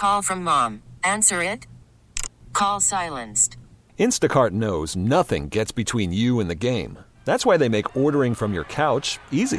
Call from mom. Answer it. Call silenced. Instacart knows nothing gets between you and the game. That's why they make ordering from your couch easy.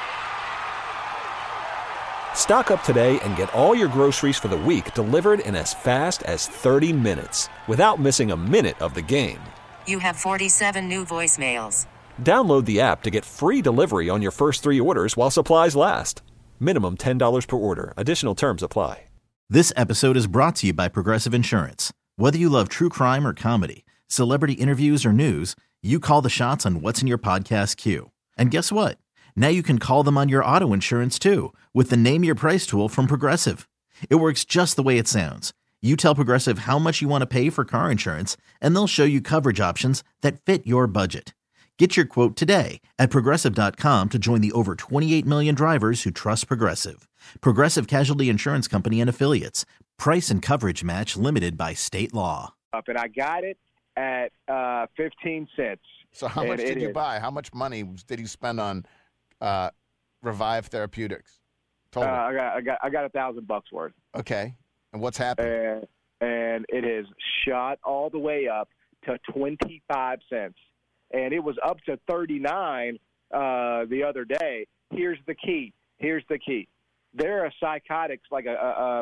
Stock up today and get all your groceries for the week delivered in as fast as 30 minutes without missing a minute of the game. You have 47 new voicemails. Download the app to get free delivery on your first 3 orders while supplies last. Minimum $10 per order. Additional terms apply. This episode is brought to you by Progressive Insurance. Whether you love true crime or comedy, celebrity interviews or news, you call the shots on what's in your podcast queue. And guess what? Now you can call them on your auto insurance too with the Name Your Price tool from Progressive. It works just the way it sounds. You tell Progressive how much you want to pay for car insurance, and they'll show you coverage options that fit your budget. Get your quote today at Progressive.com to join the over 28 million drivers who trust Progressive. Progressive Casualty Insurance Company and Affiliates. Price and coverage match limited by state law. And I got it at 15 cents. So how much did you buy? How much money did you spend on Revive Therapeutics? Total. I got $1,000 worth. Okay. And what's happened? And it has shot all the way up to 25 cents. And it was up to 39 the other day. Here's the key. There are psychotics like I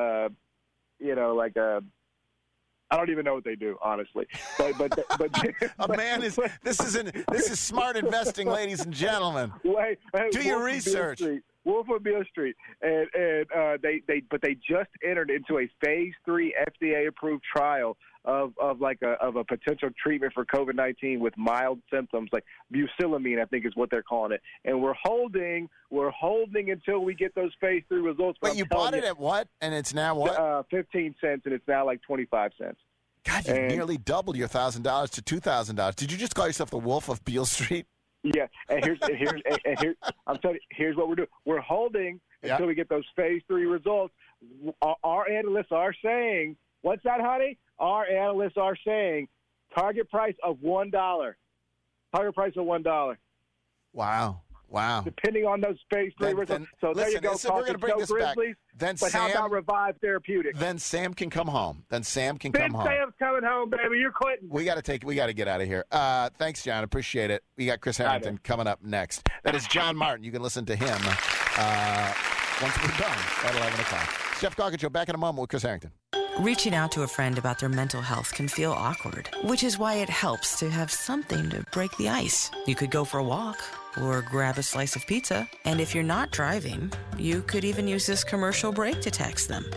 don't even know what they do, honestly. But this is smart investing, ladies and gentlemen. Wait, do your research. Wolf of Beale Street, and they just entered into a phase 3 FDA approved trial of a potential treatment for COVID-19 with mild symptoms, like bucilamine, I think is what they're calling it. And we're holding until we get those phase 3 results. But you bought it at what? And it's now what? 15 cents, and it's now like 25 cents. God, you nearly doubled your $1,000 to $2,000. Did you just call yourself the Wolf of Beale Street? Yeah, and here's I'm telling you, here's what we're doing. We're holding until we get those phase 3 results. Our analysts are saying, what's that, honey? Our analysts are saying target price of $1. Target price of $1. Wow. Depending on those phase 3 results. So there you go. We're going to bring this back. How about Revive Therapeutics? Then Sam can come home. Sam's coming home, baby. You're quitting. We got to get out of here. Thanks, John. Appreciate it. We got Chris Harrington coming up next. That is John Martin. You can listen to him once we're done at 11 o'clock. Jeff Gargett Show, back in a moment with Chris Harrington. Reaching out to a friend about their mental health can feel awkward, which is why it helps to have something to break the ice. You could go for a walk or grab a slice of pizza. And if you're not driving, you could even use this commercial break to text them.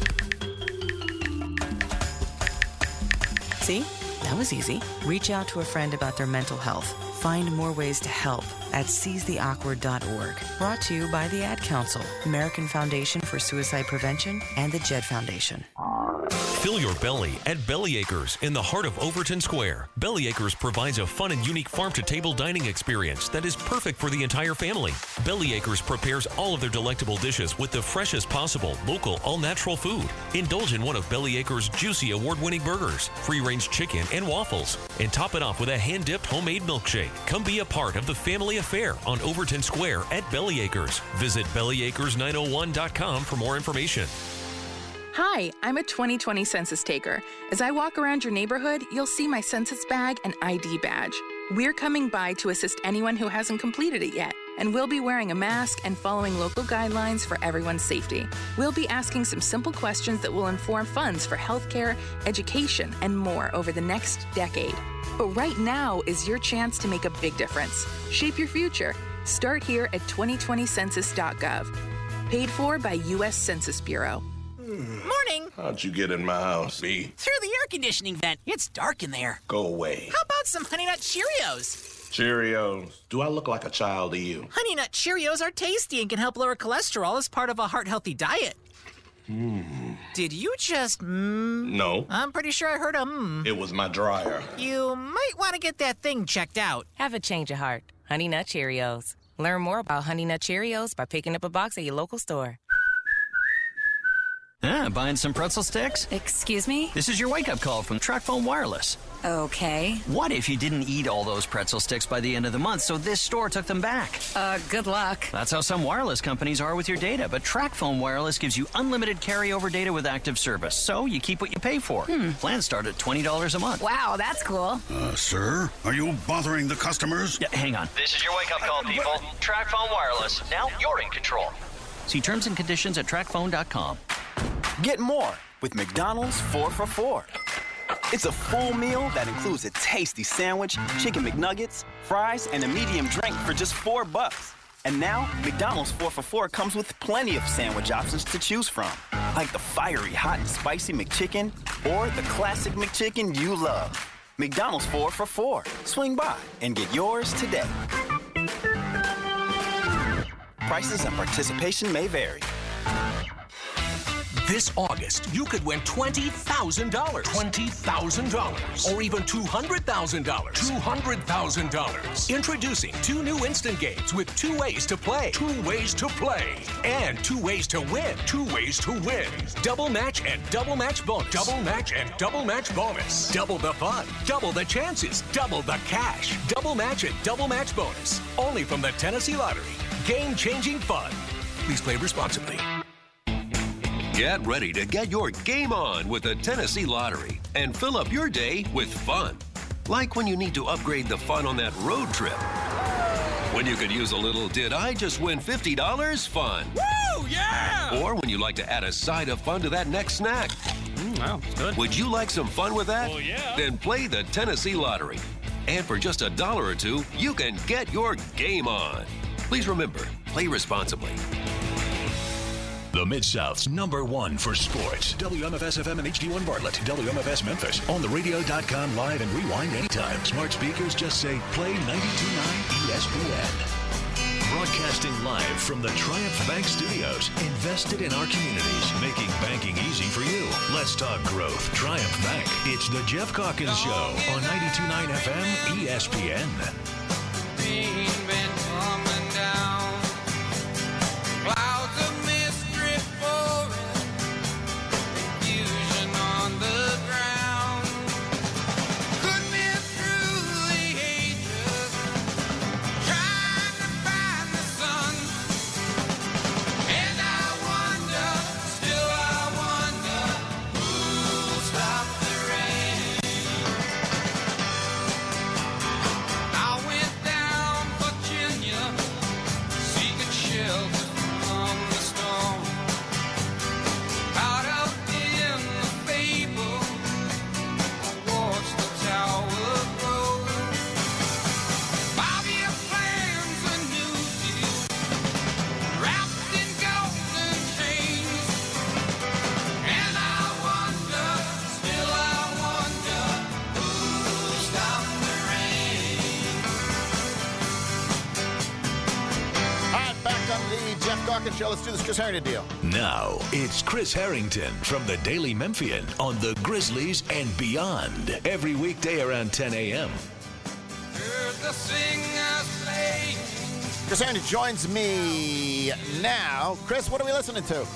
See? That was easy. Reach out to a friend about their mental health. Find more ways to help at seizetheawkward.org. Brought to you by the Ad Council, American Foundation for Suicide Prevention, and the Jed Foundation. Fill your belly at Belly Acres in the heart of Overton Square. Belly Acres provides a fun and unique farm-to-table dining experience that is perfect for the entire family. Belly Acres prepares all of their delectable dishes with the freshest possible, local, all-natural food. Indulge in one of Belly Acres' juicy award-winning burgers, free-range chicken, and waffles, and top it off with a hand-dipped homemade milkshake. Come be a part of the family affair on Overton Square at Belly Acres. Visit bellyacres901.com for more information. Hi, I'm a 2020 census taker. As I walk around your neighborhood, you'll see my census bag and ID badge. We're coming by to assist anyone who hasn't completed it yet, and we'll be wearing a mask and following local guidelines for everyone's safety. We'll be asking some simple questions that will inform funds for healthcare, education, and more over the next decade. But right now is your chance to make a big difference. Shape your future. Start here at 2020census.gov. Paid for by U.S. Census Bureau. Morning. How'd you get in my house, B? Through the air conditioning vent. It's dark in there. Go away. How about some Honey Nut Cheerios? Cheerios? Do I look like a child to you? Honey Nut Cheerios are tasty and can help lower cholesterol as part of a heart-healthy diet. Did you just No. I'm pretty sure I heard a It was my dryer. You might want to get that thing checked out. Have a change of heart. Honey Nut Cheerios. Learn more about Honey Nut Cheerios by picking up a box at your local store. Buying some pretzel sticks? Excuse me? This is your wake-up call from TracFone Wireless. Okay. What if you didn't eat all those pretzel sticks by the end of the month, so this store took them back? Good luck. That's how some wireless companies are with your data, but TracFone Wireless gives you unlimited carryover data with active service, so you keep what you pay for. Plans start at $20 a month. Wow, that's cool. Sir, are you bothering the customers? Yeah, hang on. This is your wake-up call, people. TracFone Wireless. Now you're in control. See terms and conditions at TracFone.com. Get more with McDonald's 4 for $4. It's a full meal that includes a tasty sandwich, chicken McNuggets, fries, and a medium drink for just $4. And now, McDonald's 4 for $4 comes with plenty of sandwich options to choose from, like the fiery hot and spicy McChicken or the classic McChicken you love. McDonald's 4 for $4. Swing by and get yours today. Prices and participation may vary. This August, you could win $20,000. $20,000. Or even $200,000. $200,000. Introducing 2 new instant games with 2 ways to play. 2 ways to play. And 2 ways to win. 2 ways to win. Double match and double match bonus. Double match and double match bonus. Double the fun. Double the chances. Double the cash. Double match and double match bonus. Only from the Tennessee Lottery. Game-changing fun. Please play responsibly. Get ready to get your game on with the Tennessee Lottery and fill up your day with fun. Like when you need to upgrade the fun on that road trip. When you could use a little "did I just win $50" fun. Woo, yeah! Or when you like to add a side of fun to that next snack. Wow, that's good. Would you like some fun with that? Well, yeah. Then play the Tennessee Lottery. And for just $1 or $2, you can get your game on. Please remember, play responsibly. The Mid-South's #1 for sports. WMFS-FM and HD1 Bartlett. WMFS Memphis. On the radio.com live and rewind anytime. Smart speakers just say play 92.9 ESPN. Broadcasting live from the Triumph Bank Studios. Invested in our communities, making banking easy for you. Let's talk growth. Triumph Bank. It's the Jeff Calkins Show on 92.9 FM ESPN. Clouds of mist drift forward, confusion on the ground. Could be through the ages, trying to find the sun. And I wonder, still I wonder, who'll stop the rain. I went down Virginia, seeking shelter. Show. Let's do this Chris Harrington deal. Now, it's Chris Harrington from the Daily Memphian on the Grizzlies and beyond. Every weekday around 10 a.m. Chris Harrington joins me now. Chris, what are we listening to?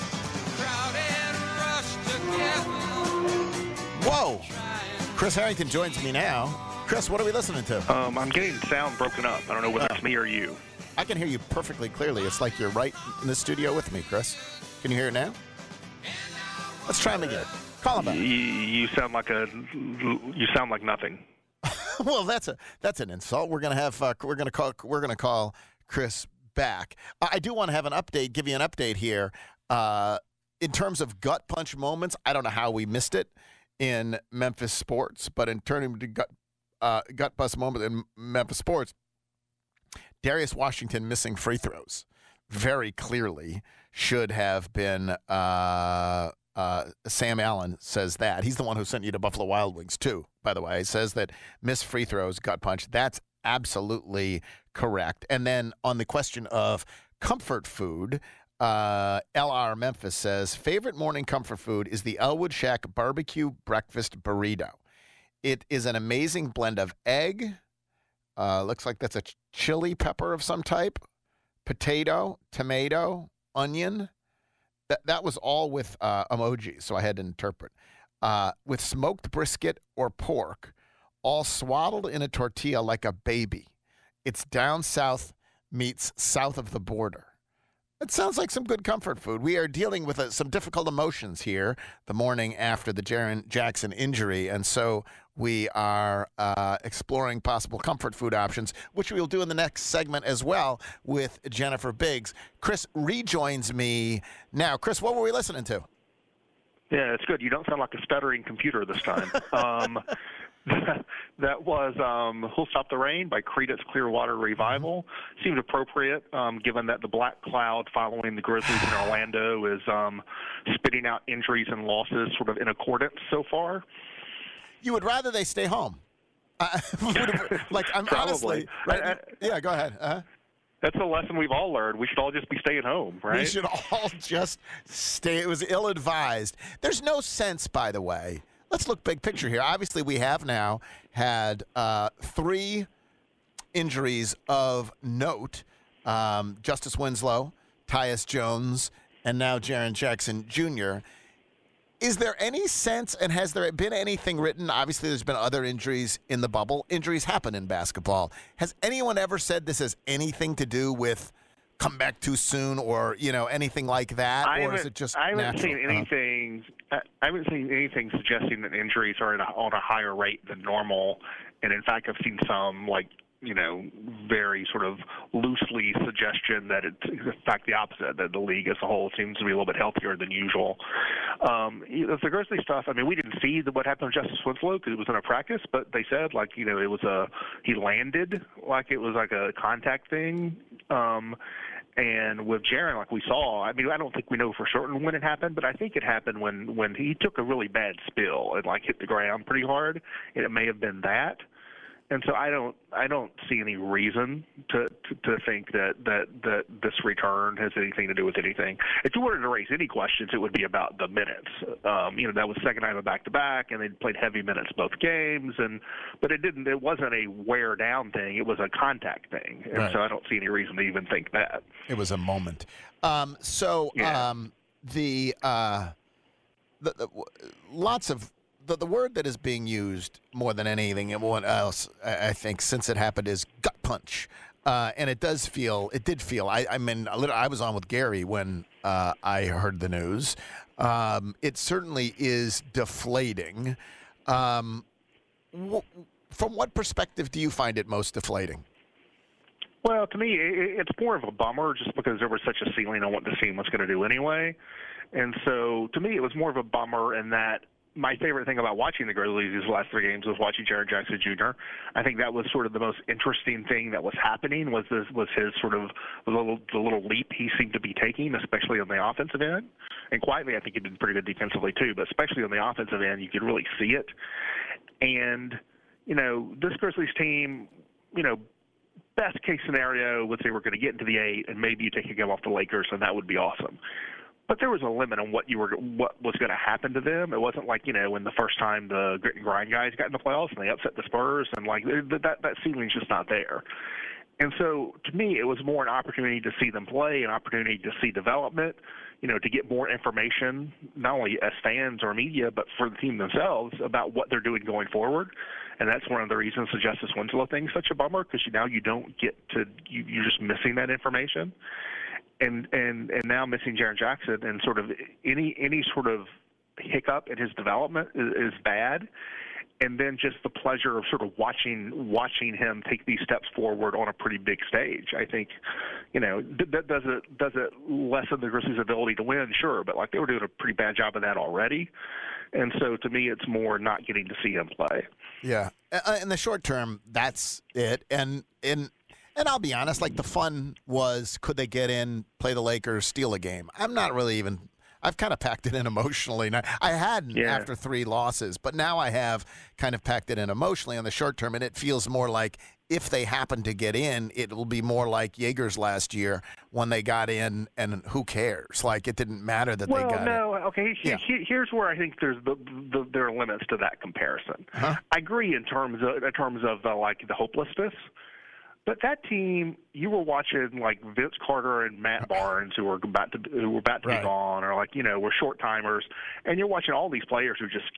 Whoa. Chris Harrington joins me now. Chris, what are we listening to? I'm getting sound broken up. I don't know whether it's me or you. I can hear you perfectly clearly. It's like you're right in the studio with me, Chris. Can you hear it now? Let's try him again. Call him back. You sound like nothing. Well, that's an insult. We're gonna call Chris back. I do want to have an update. Give you an update here. In terms of gut punch moments, I don't know how we missed it in Memphis sports, but in turning to gut bust moment in Memphis sports. Darius Washington missing free throws very clearly should have been Sam Allen says that. He's the one who sent you to Buffalo Wild Wings, too, by the way. He says that missed free throws, gut punch. That's absolutely correct. And then on the question of comfort food, LR Memphis says, favorite morning comfort food is the Elwood Shack barbecue breakfast burrito. It is an amazing blend of egg, looks like that's a chili pepper of some type, potato, tomato, onion. That was all with emojis, so I had to interpret. With smoked brisket or pork, all swaddled in a tortilla like a baby. It's down south meets south of the border. It sounds like some good comfort food. We are dealing with some difficult emotions here the morning after the Jaren Jackson injury, and so we are exploring possible comfort food options, which we will do in the next segment as well with Jennifer Biggs. Chris rejoins me now. Chris, what were we listening to? Yeah, it's good. You don't sound like a stuttering computer this time. That was Who'll Stop the Rain by Creedence Clearwater Revival. Seemed appropriate given that the black cloud following the Grizzlies in Orlando is spitting out injuries and losses sort of in accordance so far. You would rather they stay home. I'm honestly. Right? Yeah, go ahead. That's a lesson we've all learned. We should all just be staying home, right? We should all just stay. It was ill-advised. There's no sense, by the way. Let's look big picture here. Obviously, we have now had 3 injuries of note. Justice Winslow, Tyus Jones, and now Jaren Jackson Jr. Is there any sense, and has there been anything written? Obviously, there's been other injuries in the bubble. Injuries happen in basketball. Has anyone ever said this has anything to do with come back too soon or, anything like that? Or is it just I haven't natural? seen anything. I haven't seen anything suggesting that injuries are on a higher rate than normal. And, in fact, I've seen some, very sort of loosely suggestion that it's, in fact, the opposite, that the league as a whole seems to be a little bit healthier than usual. The Grizzly stuff, we didn't see what happened with Justice Winslow because it was in a practice, but they said, it was he landed like it was like a contact thing. And with Jaren, like we saw, I don't think we know for certain when it happened, but I think it happened when he took a really bad spill and hit the ground pretty hard. And it may have been that. And so I don't see any reason to think that this return has anything to do with anything. If you wanted to raise any questions, it would be about the minutes. That was second time of back-to-back, and they played heavy minutes both games. But it wasn't a wear down thing. It was a contact thing. And Right. so I don't see any reason to even think that. It was a moment. The word that is being used more than anything else, I think, since it happened is gut punch. And it did feel, I was on with Gary when I heard the news. It certainly is deflating. From what perspective do you find it most deflating? Well, to me, it's more of a bummer just because there was such a ceiling on what the team was going to do anyway. And so, to me, it was more of a bummer in that my favorite thing about watching the Grizzlies these last 3 games was watching Jaren Jackson Jr. I think that was sort of the most interesting thing that was happening was his sort of the little leap he seemed to be taking, especially on the offensive end. And quietly, I think he did pretty good defensively too, but especially on the offensive end, you could really see it. And, this Grizzlies team, best case scenario was they were going to get into the 8 and maybe you take a game off the Lakers and that would be awesome. But there was a limit on what was going to happen to them. It wasn't like, when the first time the grit and grind guys got in the playoffs and they upset the Spurs and that ceiling's just not there. And so to me, it was more an opportunity to see them play, an opportunity to see development, to get more information, not only as fans or media, but for the team themselves about what they're doing going forward. And that's one of the reasons the Justice Winslow thing is such a bummer because now you don't get to you're just missing that information. And now missing Jaren Jackson and sort of any sort of hiccup in his development is bad. And then just the pleasure of sort of watching him take these steps forward on a pretty big stage. I think, does it lessen the Grizzlies' ability to win? Sure, but they were doing a pretty bad job of that already. And so to me, it's more not getting to see him play. Yeah, in the short term, that's it. And I'll be honest, the fun was, could they get in, play the Lakers, steal a game? I'm not really even – I've kind of packed it in emotionally. Now, I hadn't after 3 losses, but now I have kind of packed it in emotionally on the short term, and it feels more like if they happen to get in, it will be more like Jaegers last year when they got in, and who cares? It didn't matter that they got in. Well, no, okay. Here's where I think there are limits to that comparison. Huh? I agree in terms of the hopelessness. But that team, you were watching Vince Carter and Matt Barnes, who were about to be gone, or were short timers, and you're watching all these players who just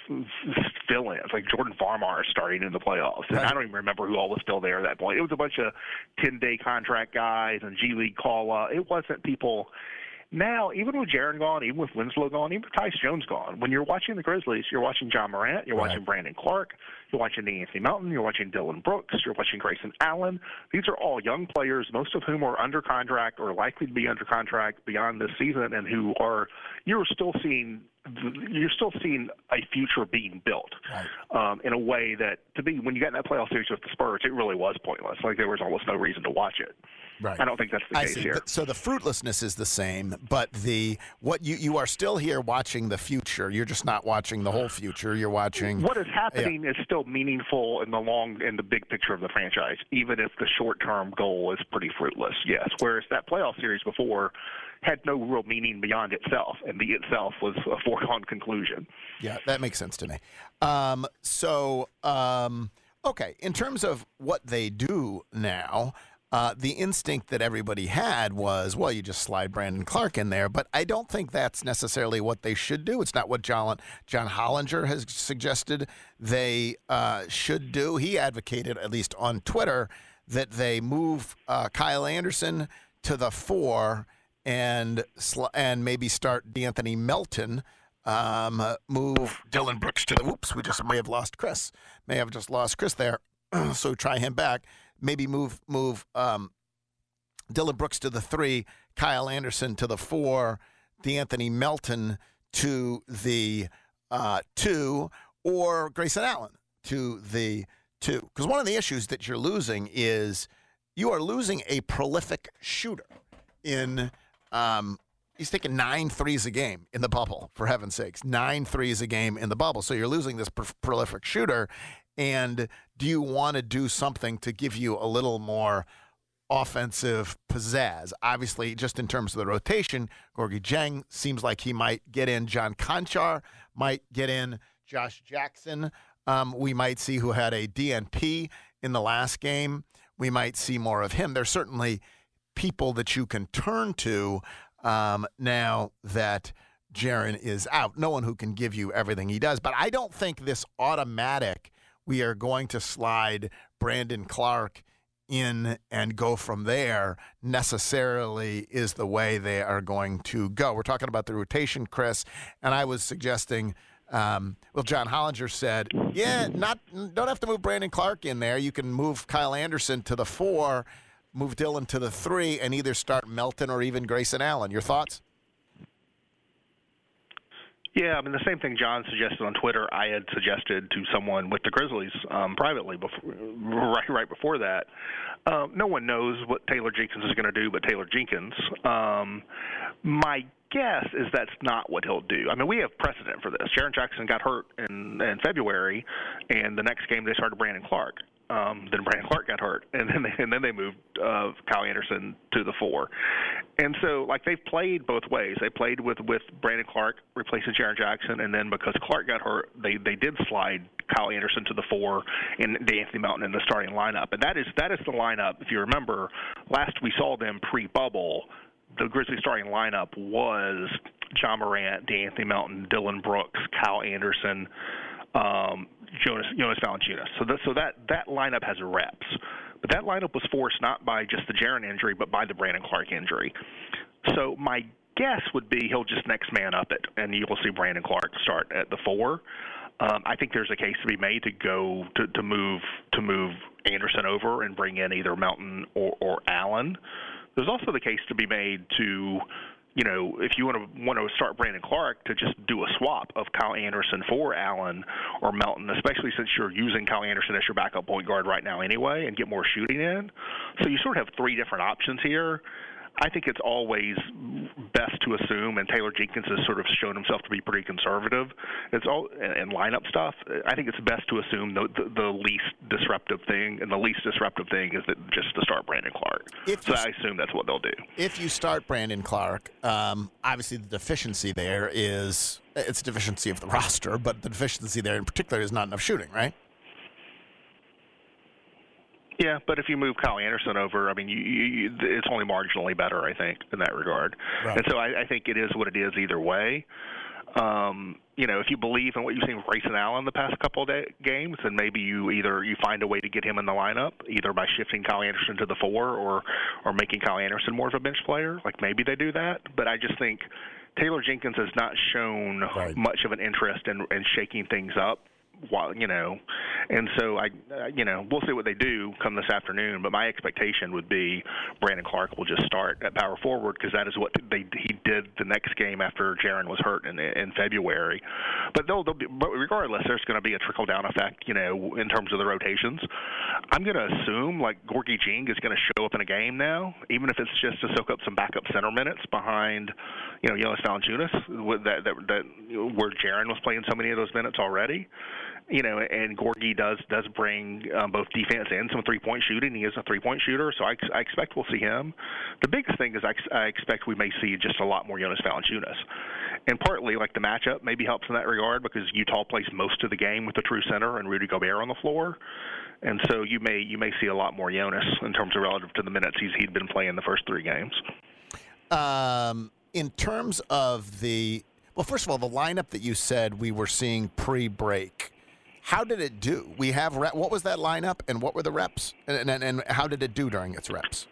fill-ins. Like Jordan Farmar starting in the playoffs. And I don't even remember who all was still there at that point. It was a bunch of 10-day contract guys and G League call-up. It wasn't people. Now, even with Jaren gone, even with Winslow gone, even with Tyus Jones gone, when you're watching the Grizzlies, you're watching John Morant, you're watching Brandon Clark, you're watching Anthony Melton, you're watching Dylan Brooks, you're watching Grayson Allen. These are all young players, most of whom are under contract or likely to be under contract beyond this season, and who are you're still seeing a future being built in a way that, to me, when you got in that playoff series with the Spurs, it really was pointless. Like there was almost no reason to watch it. Right. I don't think that's the case here. So the fruitlessness is the same, but what you are still here watching the future. You're just not watching the whole future. You're watching what is happening is still meaningful in the big picture of the franchise, even if the short-term goal is pretty fruitless. Yes. Whereas that playoff series before had no real meaning beyond itself, and the itself was a foregone conclusion. Yeah, that makes sense to me. Okay, in terms of what they do now. The instinct that everybody had was, well, you just slide Brandon Clark in there, but I don't think that's necessarily what they should do. It's not what John Hollinger has suggested they should do. He advocated, at least on Twitter, that they move Kyle Anderson to the 4 and maybe start DeAnthony Melton, move Dylan Brooks to the – whoops, we just may have lost Chris. May have just lost Chris there, so try him back. Maybe move Dylan Brooks to the 3, Kyle Anderson to the 4, DeAnthony Melton to the 2, or Grayson Allen to the 2. Because one of the issues that you're losing is you are losing a prolific shooter in he's taking 9 threes a game in the bubble, for heaven's sakes. 9 threes a game in the bubble. So you're losing this prolific shooter. And do you want to do something to give you a little more offensive pizzazz? Obviously, just in terms of the rotation, Gorgui Dieng seems like he might get in. John Konchar might get in. Josh Jackson, we might see, who had a DNP in the last game. We might see more of him. There's certainly people that you can turn to now that Jaren is out. No one who can give you everything he does. But I don't think this automatic – we are going to slide Brandon Clark in and go from there necessarily is the way they are going to go. We're talking about the rotation, Chris, and I was suggesting, John Hollinger said, don't have to move Brandon Clark in there. You can move Kyle Anderson to the 4, move Dylan to the 3, and either start Melton or even Grayson Allen. Your thoughts? Yeah, I mean, the same thing John suggested on Twitter, I had suggested to someone with the Grizzlies privately right before that. No one knows what Taylor Jenkins is going to do but Taylor Jenkins. My guess is that's not what he'll do. I mean, we have precedent for this. Jaren Jackson got hurt in February, and the next game they started Brandon Clark. Then Brandon Clark got hurt, and then they moved Kyle Anderson to the 4. And so, like, they've played both ways. They played with Brandon Clark replacing Jaren Jackson, and then because Clark got hurt, they did slide Kyle Anderson to the 4 and DeAnthony Melton in the starting lineup. And that is the lineup. If you remember, last we saw them pre-bubble, the Grizzlies starting lineup was John Morant, DeAnthony Melton, Dylan Brooks, Kyle Anderson, Jonas Valanciunas. So that lineup has reps. But that lineup was forced not by just the Jaren injury, but by the Brandon Clark injury. So my guess would be he'll just next man up it, and you'll see Brandon Clark start at the 4. I think there's a case to be made to move Anderson over and bring in either Melton or Allen. There's also the case to be made to, if you want to start Brandon Clark, to just do a swap of Kyle Anderson for Allen or Melton, especially since you're using Kyle Anderson as your backup point guard right now anyway, and get more shooting in. So you sort of have 3 different options here. I think it's always best to assume, and Taylor Jenkins has sort of shown himself to be pretty conservative. It's all in lineup stuff. I think it's best to assume the least disruptive thing, and the least disruptive thing is that just to start Brandon Clark. I assume that's what they'll do. If you start Brandon Clark, obviously the deficiency there is it's a deficiency of the roster, but the deficiency there in particular is not enough shooting, right? Yeah, but if you move Kyle Anderson over, I mean, it's only marginally better, I think, in that regard. Right. And so I think it is what it is either way. If you believe in what you've seen with Grayson Allen the past couple of games, then maybe you find a way to get him in the lineup, either by shifting Kyle Anderson to the 4 or making Kyle Anderson more of a bench player. Like maybe they do that, but I just think Taylor Jenkins has not shown much of an interest in shaking things up. And so we'll see what they do come this afternoon. But my expectation would be Brandon Clark will just start at power forward because that is what he did the next game after Jaron was hurt in February. But but regardless, there's going to be a trickle down effect, in terms of the rotations. I'm going to assume like Gorgie Jing is going to show up in a game now, even if it's just to soak up some backup center minutes behind, Jonas Valanciunas, where Jaron was playing so many of those minutes already. And Gorgie does bring both defense and some three-point shooting. He is a three-point shooter, so I expect we'll see him. The biggest thing is I expect we may see just a lot more Jonas Valanciunas. And partly, like the matchup maybe helps in that regard because Utah plays most of the game with the true center and Rudy Gobert on the floor. And so you may see a lot more Jonas in terms of relative to the minutes he'd been playing the first 3 games. In terms of first of all, the lineup that you said we were seeing pre-break, how did it do? What was that lineup, and what were the reps, and how did it do during its reps?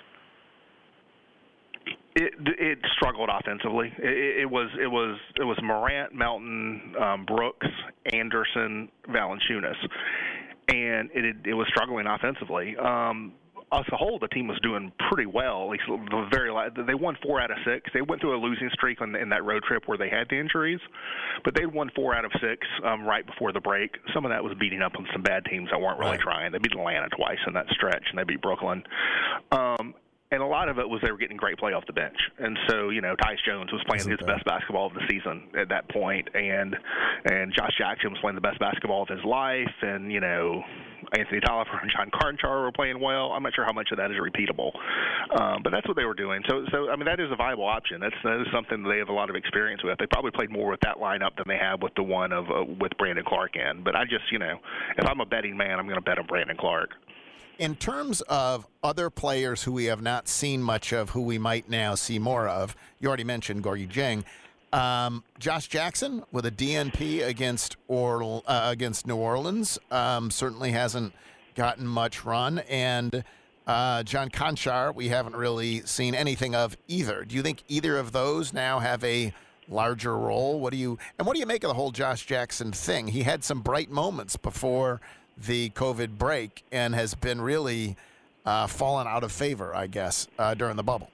It struggled offensively. It was Morant, Melton, Brooks, Anderson, Valanciunas, and it was struggling offensively. As a whole, the team was doing pretty well. At least they won 4 out of 6. They went through a losing streak in that road trip where they had the injuries, but they won 4 out of 6 right before the break. Some of that was beating up on some bad teams that weren't really trying. They beat Atlanta twice in that stretch, and they beat Brooklyn. And a lot of it was they were getting great play off the bench. And so, Tyus Jones was playing his best basketball of the season at that point, and Josh Jackson was playing the best basketball of his life, and, Anthony Tolliver and John Carnchar were playing well. I'm not sure how much of that is repeatable, but that's what they were doing. So I mean, that is a viable option. That is something that they have a lot of experience with. They probably played more with that lineup than they have with the one with Brandon Clark in. But I just, if I'm a betting man, I'm going to bet on Brandon Clark. In terms of other players who we have not seen much of, who we might now see more of, you already mentioned Gorgie Jang. Josh Jackson with a DNP against New Orleans certainly hasn't gotten much run, and John Konchar we haven't really seen anything of either. Do you think either of those now have a larger role? What do you make of the whole Josh Jackson thing? He had some bright moments before the COVID break and has been really fallen out of favor, I guess, during the bubble.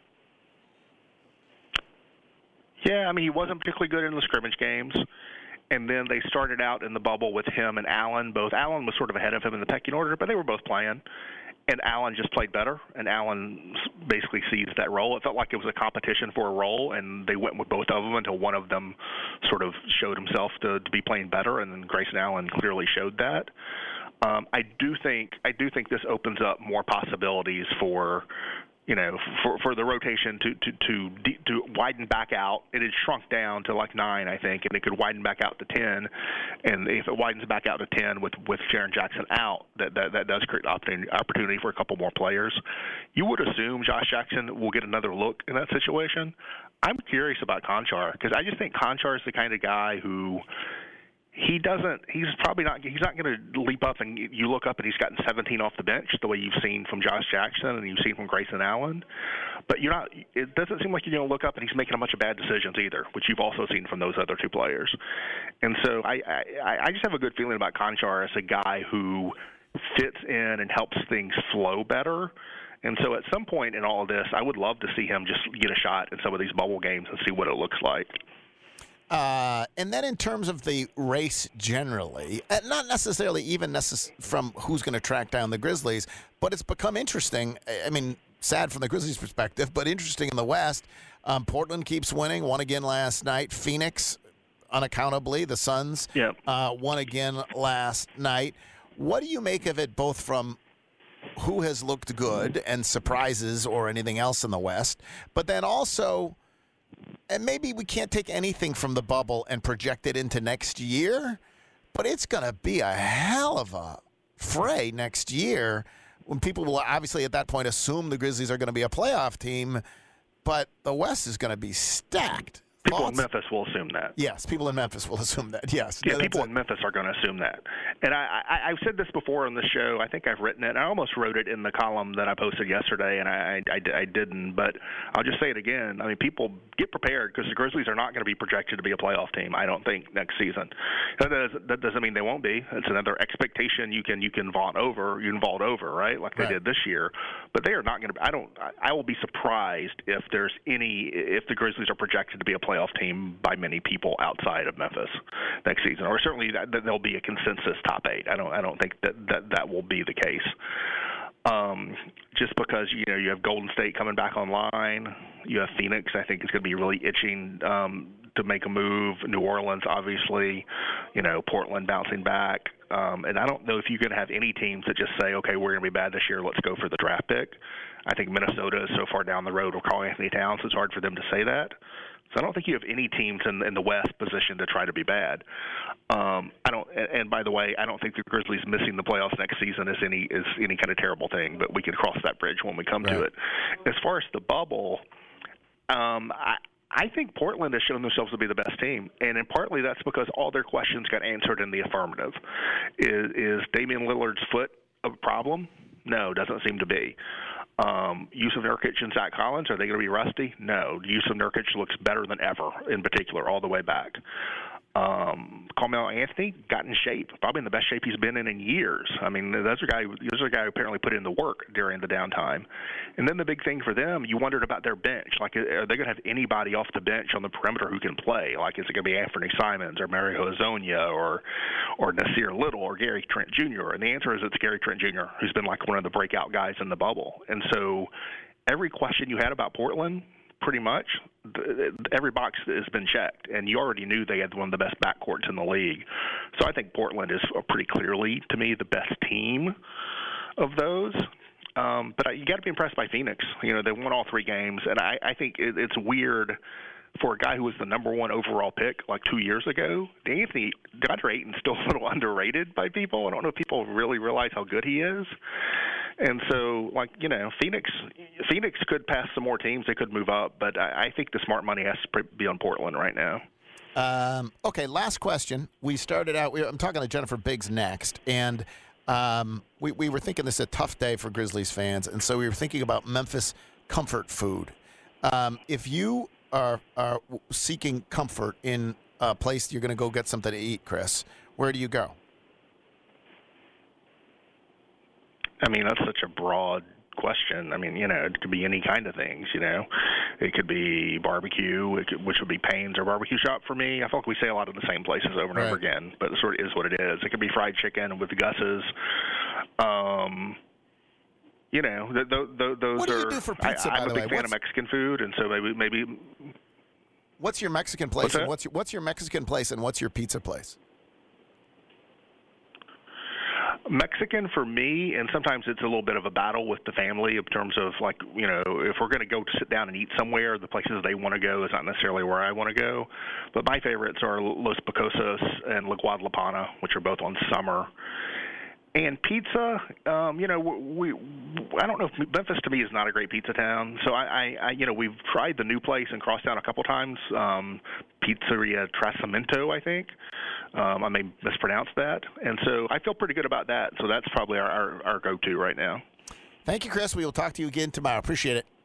Yeah, I mean, he wasn't particularly good in the scrimmage games, and then they started out in the bubble with him and Allen. Allen was sort of ahead of him in the pecking order, but they were both playing, and Allen just played better, and Allen basically seized that role. It felt like it was a competition for a role, and they went with both of them until one of them sort of showed himself to be playing better, and then Grayson Allen clearly showed that. I do think this opens up more possibilities for the rotation to widen back out. It had shrunk down to like 9, I think, and it could widen back out to 10. And if it widens back out to 10 with Jaren Jackson out, that does create opportunity for a couple more players. You would assume Josh Jackson will get another look in that situation. I'm curious about Konchar because I just think Konchar is the kind of guy who he's not going to leap up and you look up and he's gotten 17 off the bench the way you've seen from Josh Jackson and you've seen from Grayson Allen. But it doesn't seem like you're going to look up and he's making a bunch of bad decisions either, which you've also seen from those other 2 players. And so I just have a good feeling about Konchar as a guy who fits in and helps things flow better. And so at some point in all of this, I would love to see him just get a shot in some of these bubble games and see what it looks like. And then in terms of the race generally, not necessarily even from who's going to track down the Grizzlies, but it's become interesting. I mean, sad from the Grizzlies' perspective, but interesting in the West. Portland keeps winning, won again last night. Phoenix, unaccountably, the Suns won again last night. What do you make of it, both from who has looked good and surprises or anything else in the West, but then also, and maybe we can't take anything from the bubble and project it into next year, but it's going to be a hell of a fray next year when people will obviously at that point assume the Grizzlies are going to be a playoff team, but the West is going to be stacked. People in Memphis will assume that. Yes, people in Memphis will assume that. Yes. Yeah, people in Memphis are going to assume that. And I've said this before on the show. I think I've written it. I almost wrote it in the column that I posted yesterday, and I didn't. But I'll just say it again. I mean, people get prepared because the Grizzlies are not going to be projected to be a playoff team, I don't think, next season. That doesn't mean they won't be. It's another expectation you can vault over. You can vault over, right, like they did this year. But they are not going to. I will be surprised if the Grizzlies are projected to be a playoff team by many people outside of Memphis next season, or certainly that there'll be a consensus top 8. I don't think that will be the case. Just because you have Golden State coming back online, you have Phoenix. I think is going to be really itching to make a move. New Orleans, obviously, Portland bouncing back. And I don't know if you can have any teams that just say, okay, we're going to be bad this year, let's go for the draft pick. I think Minnesota is so far down the road with Karl-Anthony Towns, it's hard for them to say that. So I don't think you have any teams in the West positioned to try to be bad. And by the way, I don't think the Grizzlies missing the playoffs next season is any kind of terrible thing, but we can cross that bridge when we come to it. As far as the bubble, I think Portland has shown themselves to be the best team, and partly that's because all their questions got answered in the affirmative. Is Damian Lillard's foot a problem? No, doesn't seem to be. Yusuf Nurkic and Zach Collins, are they going to be rusty? No. Yusuf Nurkic looks better than ever, in particular, all the way back. Carmelo Anthony got in shape, probably in the best shape he's been in years. I mean, those are a guy who apparently put in the work during the downtime. And then the big thing for them, you wondered about their bench. Like, are they going to have anybody off the bench on the perimeter who can play? Like, is it going to be Anthony Simons or Mario Hezonja or Nasir Little or Gary Trent Jr.? And the answer is it's Gary Trent Jr., who's been like one of the breakout guys in the bubble. And so every question you had about Portland, pretty much, every box has been checked, and you already knew they had one of the best backcourts in the league. So I think Portland is pretty clearly, to me, the best team of those. But you got to be impressed by Phoenix. They won all 3 games, and I think it's weird for a guy who was the number 1 overall pick like 2 years ago. DeAndre Ayton's still a little underrated by people. I don't know if people really realize how good he is. And so, Phoenix could pass some more teams. They could move up, but I think the smart money has to be on Portland right now. Okay, last question. We started out, I'm talking to Jennifer Biggs next, and we were thinking this is a tough day for Grizzlies fans, and so we were thinking about Memphis comfort food. If you are seeking comfort in a place you're going to go get something to eat, Chris, where do you go? I mean, that's such a broad question. I mean, it could be any kind of things, It could be barbecue, which would be Payne's or Barbecue Shop for me. I feel like we say a lot of the same places over and over again, but it sort of is what it is. It could be fried chicken with the Gus's. Those what do you do for pizza, I'm a big fan of Mexican food, and so maybe. What's your Mexican place? And what's your Mexican place, and what's your pizza place? Mexican for me, and sometimes it's a little bit of a battle with the family in terms of if we're going to go sit down and eat somewhere, the places they want to go is not necessarily where I want to go. But my favorites are Los Picosos and La Guadalupana, which are both on Summer. And pizza, I don't know if Memphis to me is not a great pizza town. So we've tried the new place in Crosstown a couple times, Pizzeria Trasamento, I think. I may mispronounce that. And so I feel pretty good about that. So that's probably our go-to right now. Thank you, Chris. We will talk to you again tomorrow. Appreciate it.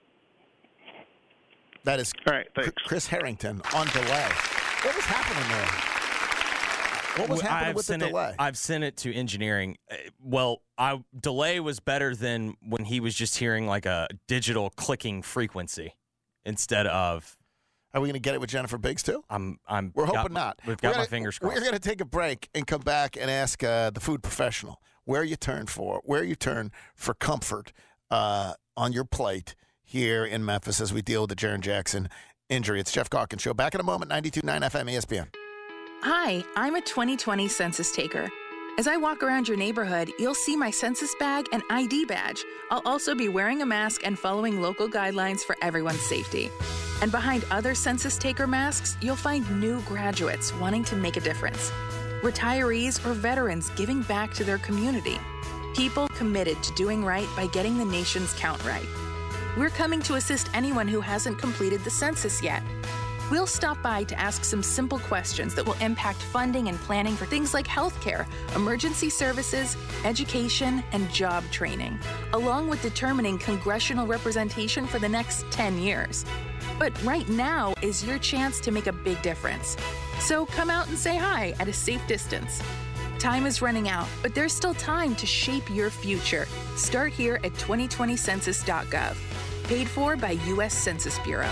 That is all right, thanks. Chris Harrington on delay. What was happening there? What was happening with the delay? I've sent it to engineering. Delay was better than when he was just hearing like a digital clicking frequency instead of. Are we going to get it with Jennifer Biggs too? We're hoping not. We've got my fingers crossed. We're going to take a break and come back and ask the food professional where you turn for comfort on your plate here in Memphis as we deal with the Jaren Jackson injury. It's Jeff Calkins Show. Back in a moment. 92.9 FM ESPN. Hi, I'm a 2020 census taker. As I walk around your neighborhood, you'll see my census bag and ID badge. I'll also be wearing a mask and following local guidelines for everyone's safety. And behind other census taker masks, you'll find new graduates wanting to make a difference. Retirees or veterans giving back to their community. People committed to doing right by getting the nation's count right. We're coming to assist anyone who hasn't completed the census yet. We'll stop by to ask some simple questions that will impact funding and planning for things like healthcare, emergency services, education, and job training, along with determining congressional representation for the next 10 years. But right now is your chance to make a big difference. So come out and say hi at a safe distance. Time is running out, but there's still time to shape your future. Start here at 2020census.gov. Paid for by U.S. Census Bureau.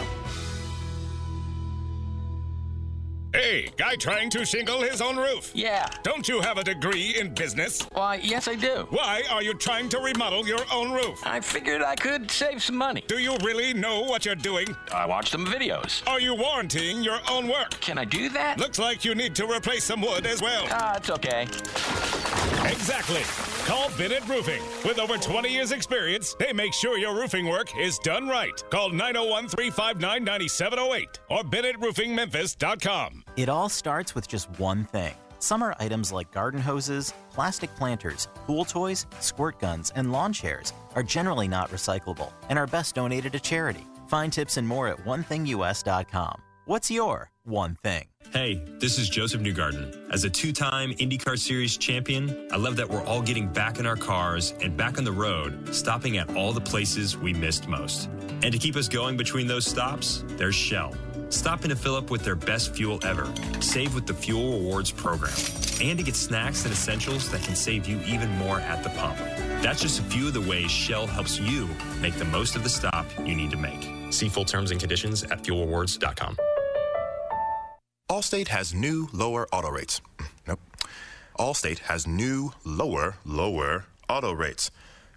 Hey, guy trying to shingle his own roof. Yeah. Don't you have a degree in business? Why, yes, I do. Why are you trying to remodel your own roof? I figured I could save some money. Do you really know what you're doing? I watched some videos. Are you warranting your own work? Can I do that? Looks like you need to replace some wood as well. It's okay. Exactly. Call Bennett Roofing. With over 20 years' experience, they make sure your roofing work is done right. Call 901-359-9708 or BennettRoofingMemphis.com. It all starts with just one thing. Summer items like garden hoses, plastic planters, pool toys, squirt guns, and lawn chairs are generally not recyclable and are best donated to charity. Find tips and more at onethingus.com. What's your one thing? Hey, this is Joseph Newgarden. As a two-time IndyCar Series champion, I love that we're all getting back in our cars and back on the road, stopping at all the places we missed most. And to keep us going between those stops, there's Shell. Stop in to fill up with their best fuel ever. Save with the Fuel Rewards program. And to get snacks and essentials that can save you even more at the pump. That's just a few of the ways Shell helps you make the most of the stop you need to make. See full terms and conditions at fuelrewards.com. Allstate has new lower auto rates. Nope. Allstate has new lower auto rates.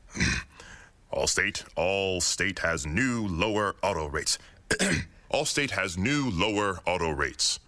Allstate has new lower auto rates. Allstate has new lower auto rates.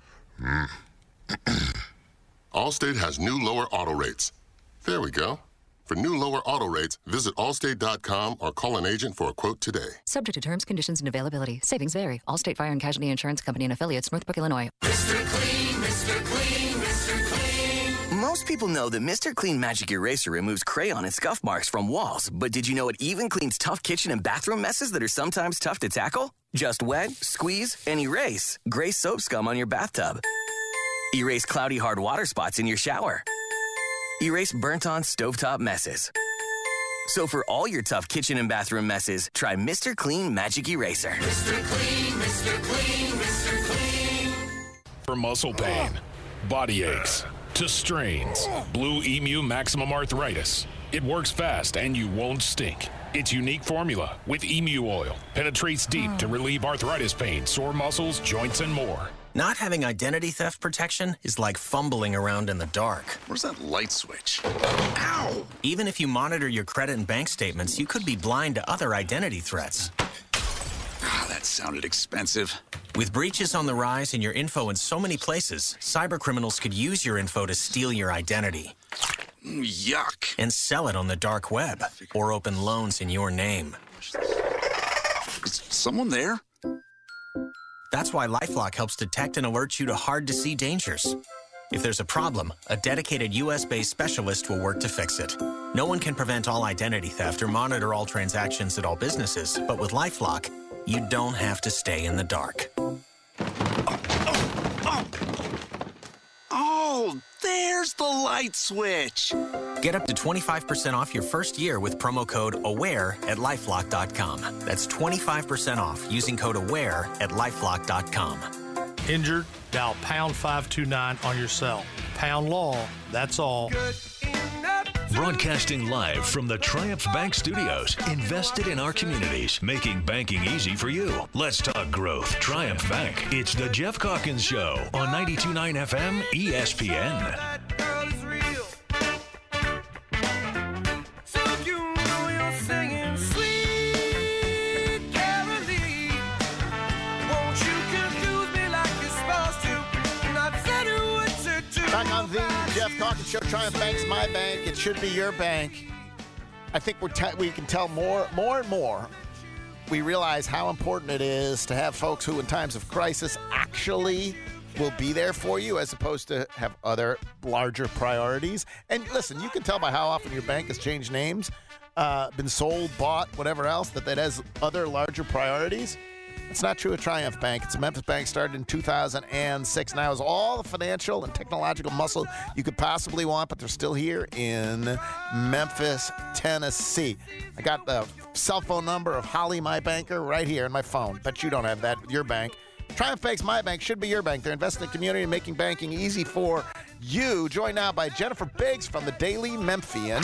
Allstate has new lower auto rates. There we go. For new lower auto rates, visit Allstate.com or call an agent for a quote today. Subject to terms, conditions, and availability. Savings vary. Allstate Fire and Casualty Insurance Company and Affiliates, Northbrook, Illinois. Mr. Clean, Mr. Clean, Mr. Clean. Most people know that Mr. Clean Magic Eraser removes crayon and scuff marks from walls, but did you know it even cleans tough kitchen and bathroom messes that are sometimes tough to tackle? Just wet, squeeze, and erase gray soap scum on your bathtub. Erase cloudy hard water spots in your shower. Erase burnt-on stovetop messes. So for all your tough kitchen and bathroom messes, try Mr. Clean Magic Eraser. Mr. Clean, Mr. Clean, Mr. Clean. For muscle pain, body aches, to strains, Blue Emu Maximum Arthritis. It works fast and you won't stink. Its unique formula with emu oil penetrates deep to relieve arthritis pain, sore muscles, joints, and more. Not having identity theft protection is like fumbling around in the dark. Where's that light switch? Ow! Even if you monitor your credit and bank statements, you could be blind to other identity threats. That sounded expensive. With breaches on the rise and your info in so many places, cybercriminals could use your info to steal your identity. Yuck. And sell it on the dark web or open loans in your name. Is someone there? That's why LifeLock helps detect and alert you to hard-to-see dangers. If there's a problem, a dedicated U.S.-based specialist will work to fix it. No one can prevent all identity theft or monitor all transactions at all businesses, but with LifeLock, you don't have to stay in the dark. Oh, there's the light switch. Get up to 25% off your first year with promo code AWARE at LifeLock.com. That's 25% off using code AWARE at LifeLock.com. Injured? Dial pound 529 on your cell. Pound law, that's all. Broadcasting live from the Triumph Bank Studios, invested in our communities, making banking easy for you. Let's talk growth. Triumph Bank. It's the Jeff Calkins Show on 92.9 FM ESPN. Back on the Jeff Calkins Show, Triumph Bank's my bank. It should be your bank. I think we can tell more and more. We realize how important it is to have folks who, in times of crisis, actually will be there for you, as opposed to have other larger priorities. And listen, you can tell by how often your bank has changed names, been sold, bought, whatever else, that has other larger priorities. It's not true of Triumph Bank. It's a Memphis bank started in 2006. Now has all the financial and technological muscle you could possibly want, but they're still here in Memphis, Tennessee. I got the cell phone number of Holly, my banker, right here in my phone. Bet you don't have that with your bank. Triumph Bank's My Bank should be your bank. They're investing in the community and making banking easy for you. Joined now by Jennifer Biggs from the Daily Memphian.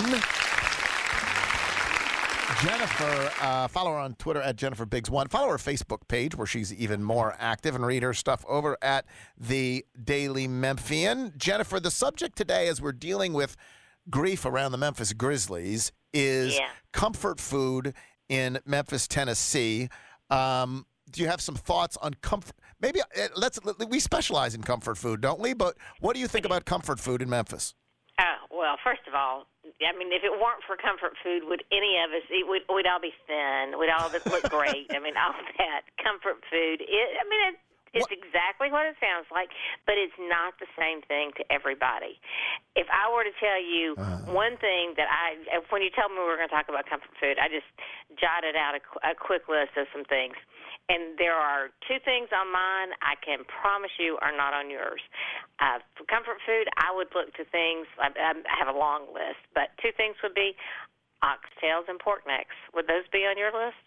Jennifer, follow her on Twitter at Jennifer Biggs1. Follow her Facebook page where she's even more active, and read her stuff over at the Daily Memphian. Jennifer, the subject today, as we're dealing with grief around the Memphis Grizzlies, is comfort food in Memphis, Tennessee. Do you have some thoughts on comfort? Maybe we specialize in comfort food, don't we? But what do you think about comfort food in Memphis? Well, first of all, I mean, if it weren't for comfort food, would any of us eat? We'd all be thin. We'd all look great. I mean, all that comfort food. It's exactly what it sounds like, but it's not the same thing to everybody. If I were to tell you one thing that when you told me we were going to talk about comfort food, I just jotted out a quick list of some things. And there are two things on mine I can promise you are not on yours. For comfort food, I would look to things, I have a long list, but two things would be oxtails and pork necks. Would those be on your list?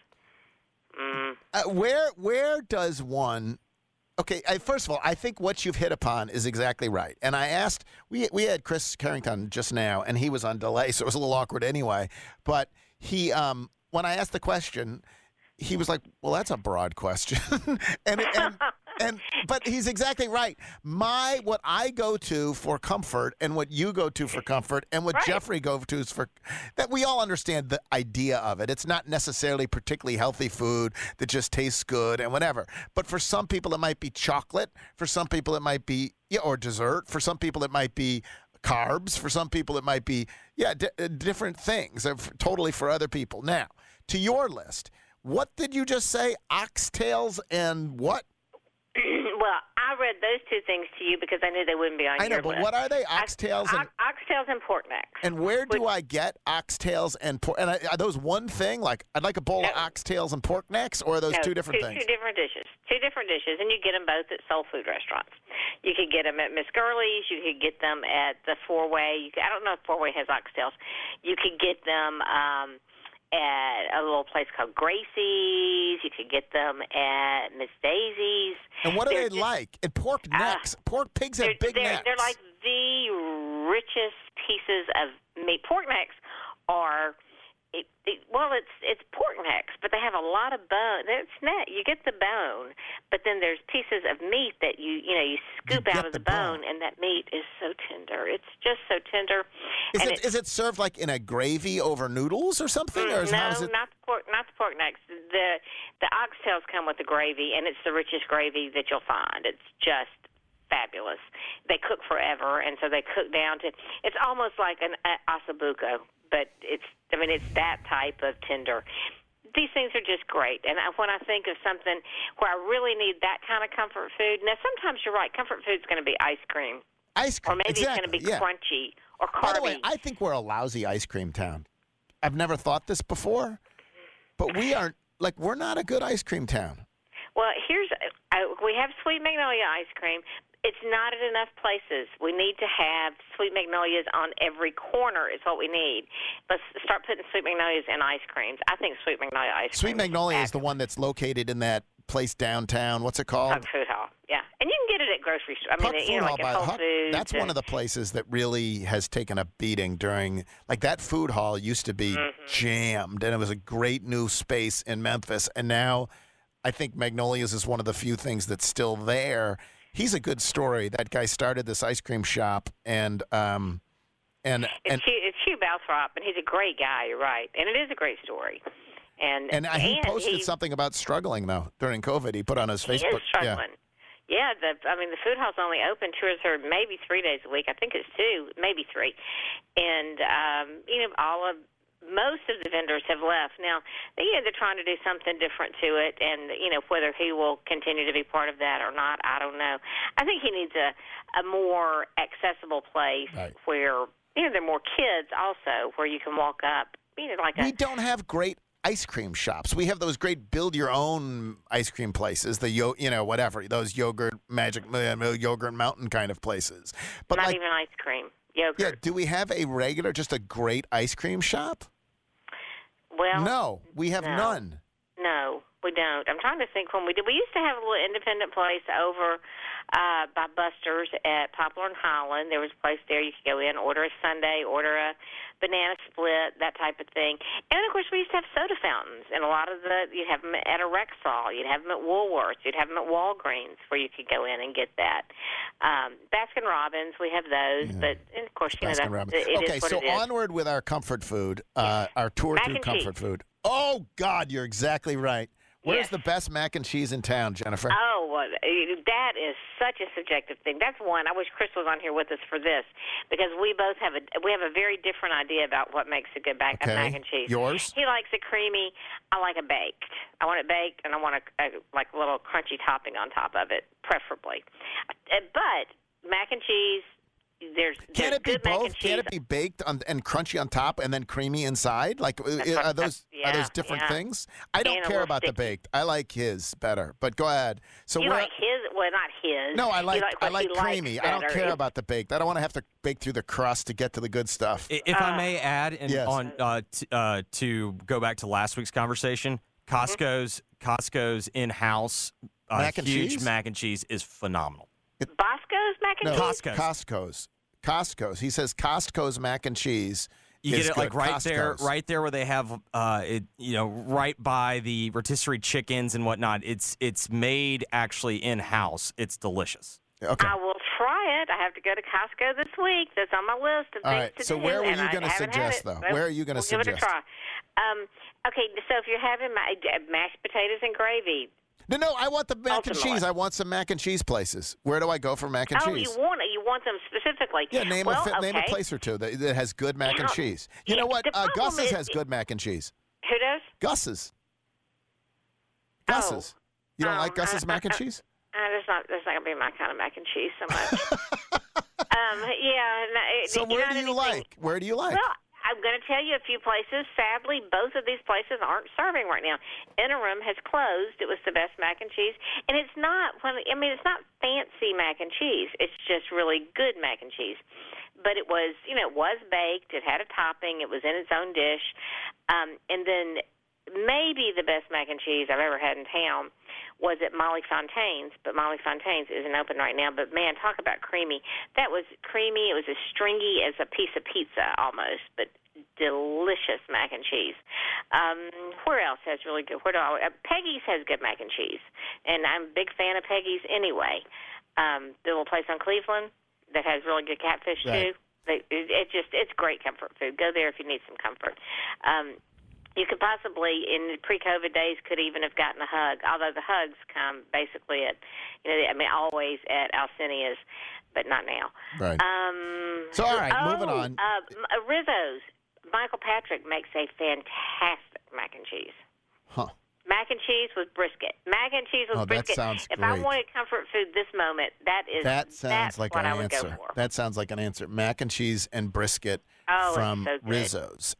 Where does one... Okay, first of all, I think what you've hit upon is exactly right. And I asked, we had Chris Carrington just now, and he was on delay, so it was a little awkward anyway. But he, when I asked the question, he was like, well, that's a broad question. But he's exactly right. What I go to for comfort and what you go to for comfort and what Jeffrey goes to is for that we all understand the idea of it. It's not necessarily particularly healthy food that just tastes good and whatever. But for some people, it might be chocolate. For some people, it might be, or dessert. For some people, it might be carbs. For some people, it might be, different things. Totally for other people. Now, to your list, what did you just say? Oxtails and what? Well, I read those two things to you because I knew they wouldn't be on your list. I know, but what are they? Oxtails oxtails and pork necks. And where do I get oxtails and pork? And are those one thing? Like, I'd like a bowl of oxtails and pork necks, or are those two different things? Two different dishes. Two different dishes, and you get them both at soul food restaurants. You could get them at Miss Gurley's. You could get them at the Four Way. I don't know if Four Way has oxtails. You could get them at a little place called Gracie's. You could get them at Miss Daisy's. And what are they like? And pork necks. Pigs have big necks. They're like the richest pieces of meat. Pork necks are... it's pork necks, but they have a lot of bone. You get the bone, but then there's pieces of meat that you scoop out of the bone, and that meat is so tender. It's just so tender. Is it served like in a gravy over noodles or something? Or not the pork necks. The oxtails come with the gravy, and it's the richest gravy that you'll find. It's just fabulous. They cook forever, and so they cook down to. It's almost like an ossobuco. But it's that type of tender. These things are just great. And when I think of something where I really need that kind of comfort food, now sometimes you're right, comfort food's going to be ice cream. Ice cream, or maybe it's going to be crunchy or carby. By the way, I think we're a lousy ice cream town. I've never thought this before, but we're not a good ice cream town. Well, we have Sweet Magnolia ice cream. It's not at enough places. We need to have Sweet Magnolias on every corner is what we need. Let's start putting Sweet Magnolias in ice creams. I think Sweet Magnolia ice cream. Sweet Magnolia is the one that's located in that place downtown. What's it called? Huck Food Hall. Yeah. And you can get it at grocery stores. Like at Whole Foods. That's one of the places that really has taken a beating during, like that food hall used to be jammed, and it was a great new space in Memphis. And now I think Magnolia's is one of the few things that's still there. He's a good story. That guy started this ice cream shop, and it's Hugh Balthrop, and he's a great guy. You're right, and it is a great story. And he posted something about struggling though during COVID. He put on his Facebook. He is struggling. Yeah, the food hall's only open 2 or maybe 3 days a week. I think it's 2, maybe 3, and most of the vendors have left. Now, they're trying to do something different to it, and, whether he will continue to be part of that or not, I don't know. I think he needs a more accessible place where, there are more kids also, where you can walk up. We don't have great ice cream shops. We have those great build-your-own ice cream places, whatever, those yogurt mountain kind of places. But not even ice cream, yogurt. Yeah, do we have just a great ice cream shop? Well, no, we have none. No, we don't. I'm trying to think when we did. We used to have a little independent place over by Buster's at Poplar and Highland. There was a place there you could go in, order a sundae, order a banana split, that type of thing. And, of course, we used to have soda fountains. And a lot of you'd have them at a Rexall. You'd have them at Woolworths. You'd have them at Walgreens where you could go in and get that. Baskin-Robbins, we have those. Yeah. But, and of course, it is what it is. Onward with our comfort food, our tour through comfort food. Oh, God, you're exactly right. Where's the best mac and cheese in town, Jennifer? Oh, well, that is such a subjective thing. That's one. I wish Chris was on here with us for this because we both have a very different idea about what makes a good mac and cheese. Yours? He likes it creamy. I like it baked. I want it baked, and I want a little crunchy topping on top of it, preferably. But mac and cheese. Can it be both? Can it be baked and crunchy on top and then creamy inside? Like are those different things? I don't care about the baked. I like his better. But go ahead. So you like his? Well, not his. No, I like creamy. I don't care about the baked. I don't want to have to bake through the crust to get to the good stuff. If I may add, to go back to last week's conversation, Costco's in-house huge mac and cheese is phenomenal. Bosco's mac and cheese? Costco's. He says Costco's mac and cheese. You get it like right there where they have right by the rotisserie chickens and whatnot. It's made actually in-house. It's delicious. Okay. I will try it. I have to go to Costco this week. That's on my list of things to do. So where were you going to suggest, though? Where are you going to suggest? Give it a try. Okay, so if you're having mashed potatoes and gravy. No, I want the mac and cheese. I want some mac and cheese places. Where do I go for mac and cheese? You want them specifically. Yeah, name a place or two that has good mac and cheese. You know what? Gus's has good mac and cheese. Who does? Gus's. You don't like Gus's mac and cheese? That's not going to be my kind of mac and cheese so much. So where do you like? Where do you like? Well, I'm going to tell you a few places. Sadly, both of these places aren't serving right now. Interim has closed. It was the best mac and cheese, and it's not. It's not fancy mac and cheese. It's just really good mac and cheese. But it was, it was baked. It had a topping. It was in its own dish, and then maybe the best mac and cheese I've ever had in town was at Molly Fontaine's, but Molly Fontaine's isn't open right now. But, man, talk about creamy. That was creamy. It was as stringy as a piece of pizza almost, but delicious mac and cheese. Where else has really good? Peggy's has good mac and cheese, and I'm a big fan of Peggy's anyway. The little place on Cleveland that has really good catfish, too. It's great comfort food. Go there if you need some comfort. You could possibly, in the pre-COVID days, could even have gotten a hug, although the hugs come basically always at Alcinia's, but not now. Right. All right, moving on. Rizzo's. Michael Patrick makes a fantastic mac and cheese. Huh. Mac and cheese with brisket. Mac and cheese with brisket. That sounds if great. I wanted comfort food this moment, that's like what an I would answer. go for. That sounds like an answer. Mac and cheese and brisket from so good. Rizzo's.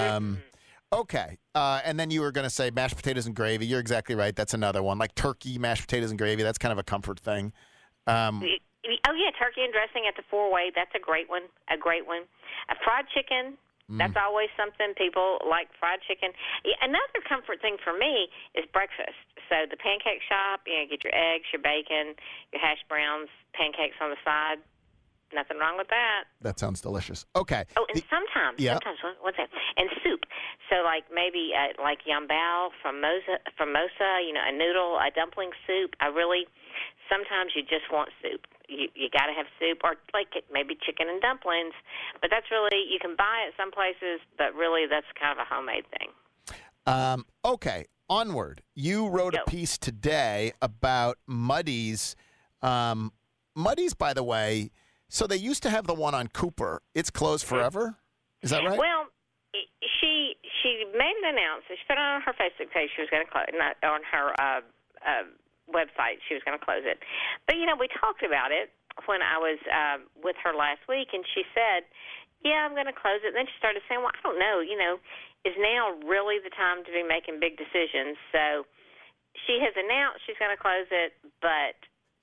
Okay. And then you were going to say mashed potatoes and gravy. You're exactly right. That's another one. Like turkey, mashed potatoes and gravy. That's kind of a comfort thing. Turkey and dressing at the four-way. That's a great one. A fried chicken. That's always something. People like fried chicken. Another comfort thing for me is breakfast. So the pancake shop, get your eggs, your bacon, your hash browns, pancakes on the side. Nothing wrong with that. That sounds delicious. Okay. Oh, and sometimes, what's that? And soup. So, maybe like yambao from Mosa, a noodle, a dumpling soup. Sometimes you just want soup. You got to have soup, or maybe chicken and dumplings. But that's really, you can buy it some places, but really that's kind of a homemade thing. Okay. Onward. You wrote a piece today about Muddy's. Muddy's, by the way. So they used to have the one on Cooper. It's closed forever? Is that right? Well, she made an announcement. She put it on her Facebook page she was going to close, not on her website. She was going to close it. But, we talked about it when I was with her last week, and she said, yeah, I'm going to close it. And then she started saying, well, I don't know, is now really the time to be making big decisions? So she has announced she's going to close it, but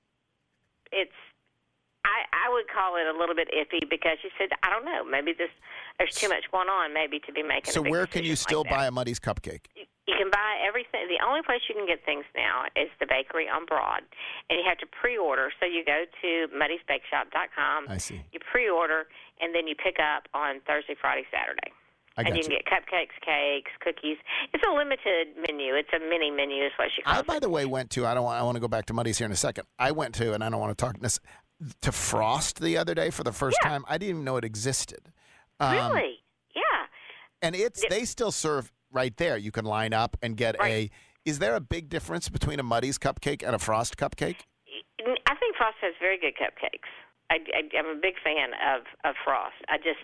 I would call it a little bit iffy because she said, I don't know, maybe there's too much going on maybe to be making So a big where can you still like that. buy a Muddy's cupcake? You can buy everything. The only place you can get things now is the bakery on Broad, and you have to pre-order. So you go to Muddy'sBakeShop.com. I see. You pre-order, and then you pick up on Thursday, Friday, Saturday. And you can get cupcakes, cakes, cookies. It's a limited menu. It's a mini menu is what she calls it. I, by the way, went to, I want to go back to Muddy's here in a second. I went to, and I don't want to talk, to Frost the other day for the first time. I didn't even know it existed. Really? Yeah. And they still serve right there. You can line up and get is there a big difference between a Muddy's cupcake and a Frost cupcake? I think Frost has very good cupcakes. I'm a big fan of Frost. I just,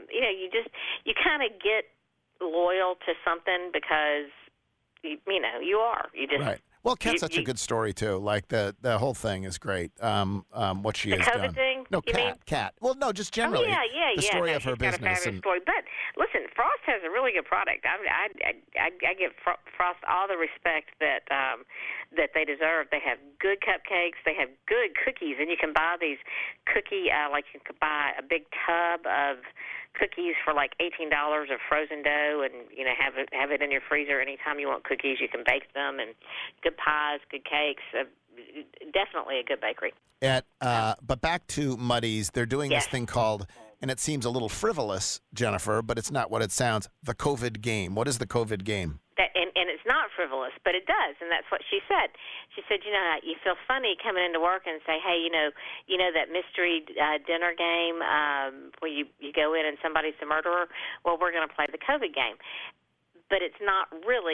you kind of get loyal to something because, you are. You just. Right. Well, Kat's such a good story, too. Like, the whole thing is great, what she has COVID done. thing? No, Kat. Well, no, just generally. Oh, yeah. The story of her she's got business. a fabulous story. But, listen, Frost has a really good product. I give Frost all the respect that they deserve. They have good cupcakes. They have good cookies. And you can buy these cookie, you could buy a big tub of cookies for like $18 of frozen dough, and have it in your freezer anytime you want cookies. You can bake them, and good pies, good cakes. Definitely a good bakery. But back to Muddy's, they're doing this thing called, and it seems a little frivolous, Jennifer, but it's not what it sounds. The COVID game. What is the COVID game? And it's not frivolous, but it does, and that's what she said. She said, you feel funny coming into work and say, hey, that mystery dinner game where you go in and somebody's the murderer? Well, we're going to play the COVID game. But it's not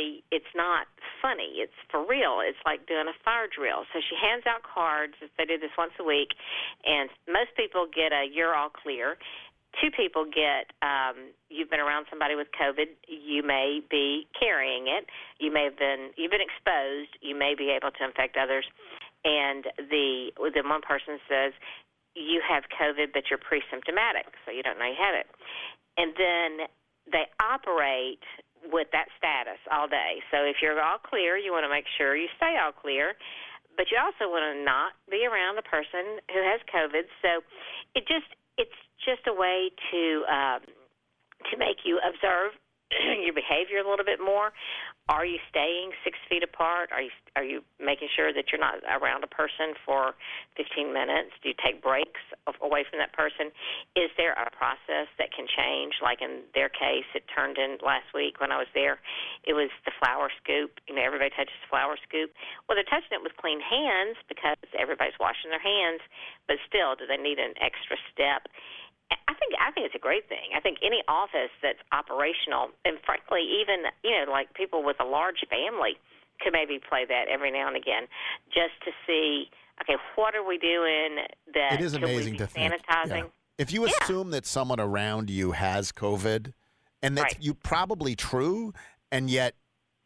funny. It's for real. It's like doing a fire drill. So she hands out cards. They do this once a week, and most people get a you're all clear. 2 people get you've been around somebody with COVID. You may be carrying it. You've been exposed. You may be able to infect others. And then one person says you have COVID, but you're pre-symptomatic, so you don't know you have it. And then they operate with that status all day. So if you're all clear, you want to make sure you stay all clear, but you also want to not be around the person who has COVID. So it's just a way to make you observe your behavior a little bit more. Are you staying 6 feet apart? Are you making sure that you're not around a person for 15 minutes? Do you take breaks away from that person? Is there a process that can change? Like in their case, it turned in last week when I was there. It was the flour scoop. Everybody touches the flour scoop. Well, they're touching it with clean hands because everybody's washing their hands, but still, do they need an extra step? I think it's a great thing. I think any office that's operational, and frankly, even like people with a large family, could maybe play that every now and again, just to see, okay, what are we doing that it is amazing to sanitizing? Think. Yeah. If you assume that someone around you has COVID, and that's you probably true, and yet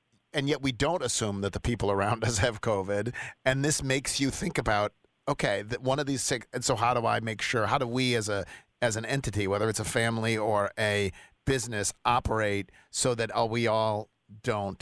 we don't assume that the people around us have COVID, and this makes you think about, okay, that one of these sick, and so how do I make sure? How do we as an entity, whether it's a family or a business, operate so that we all don't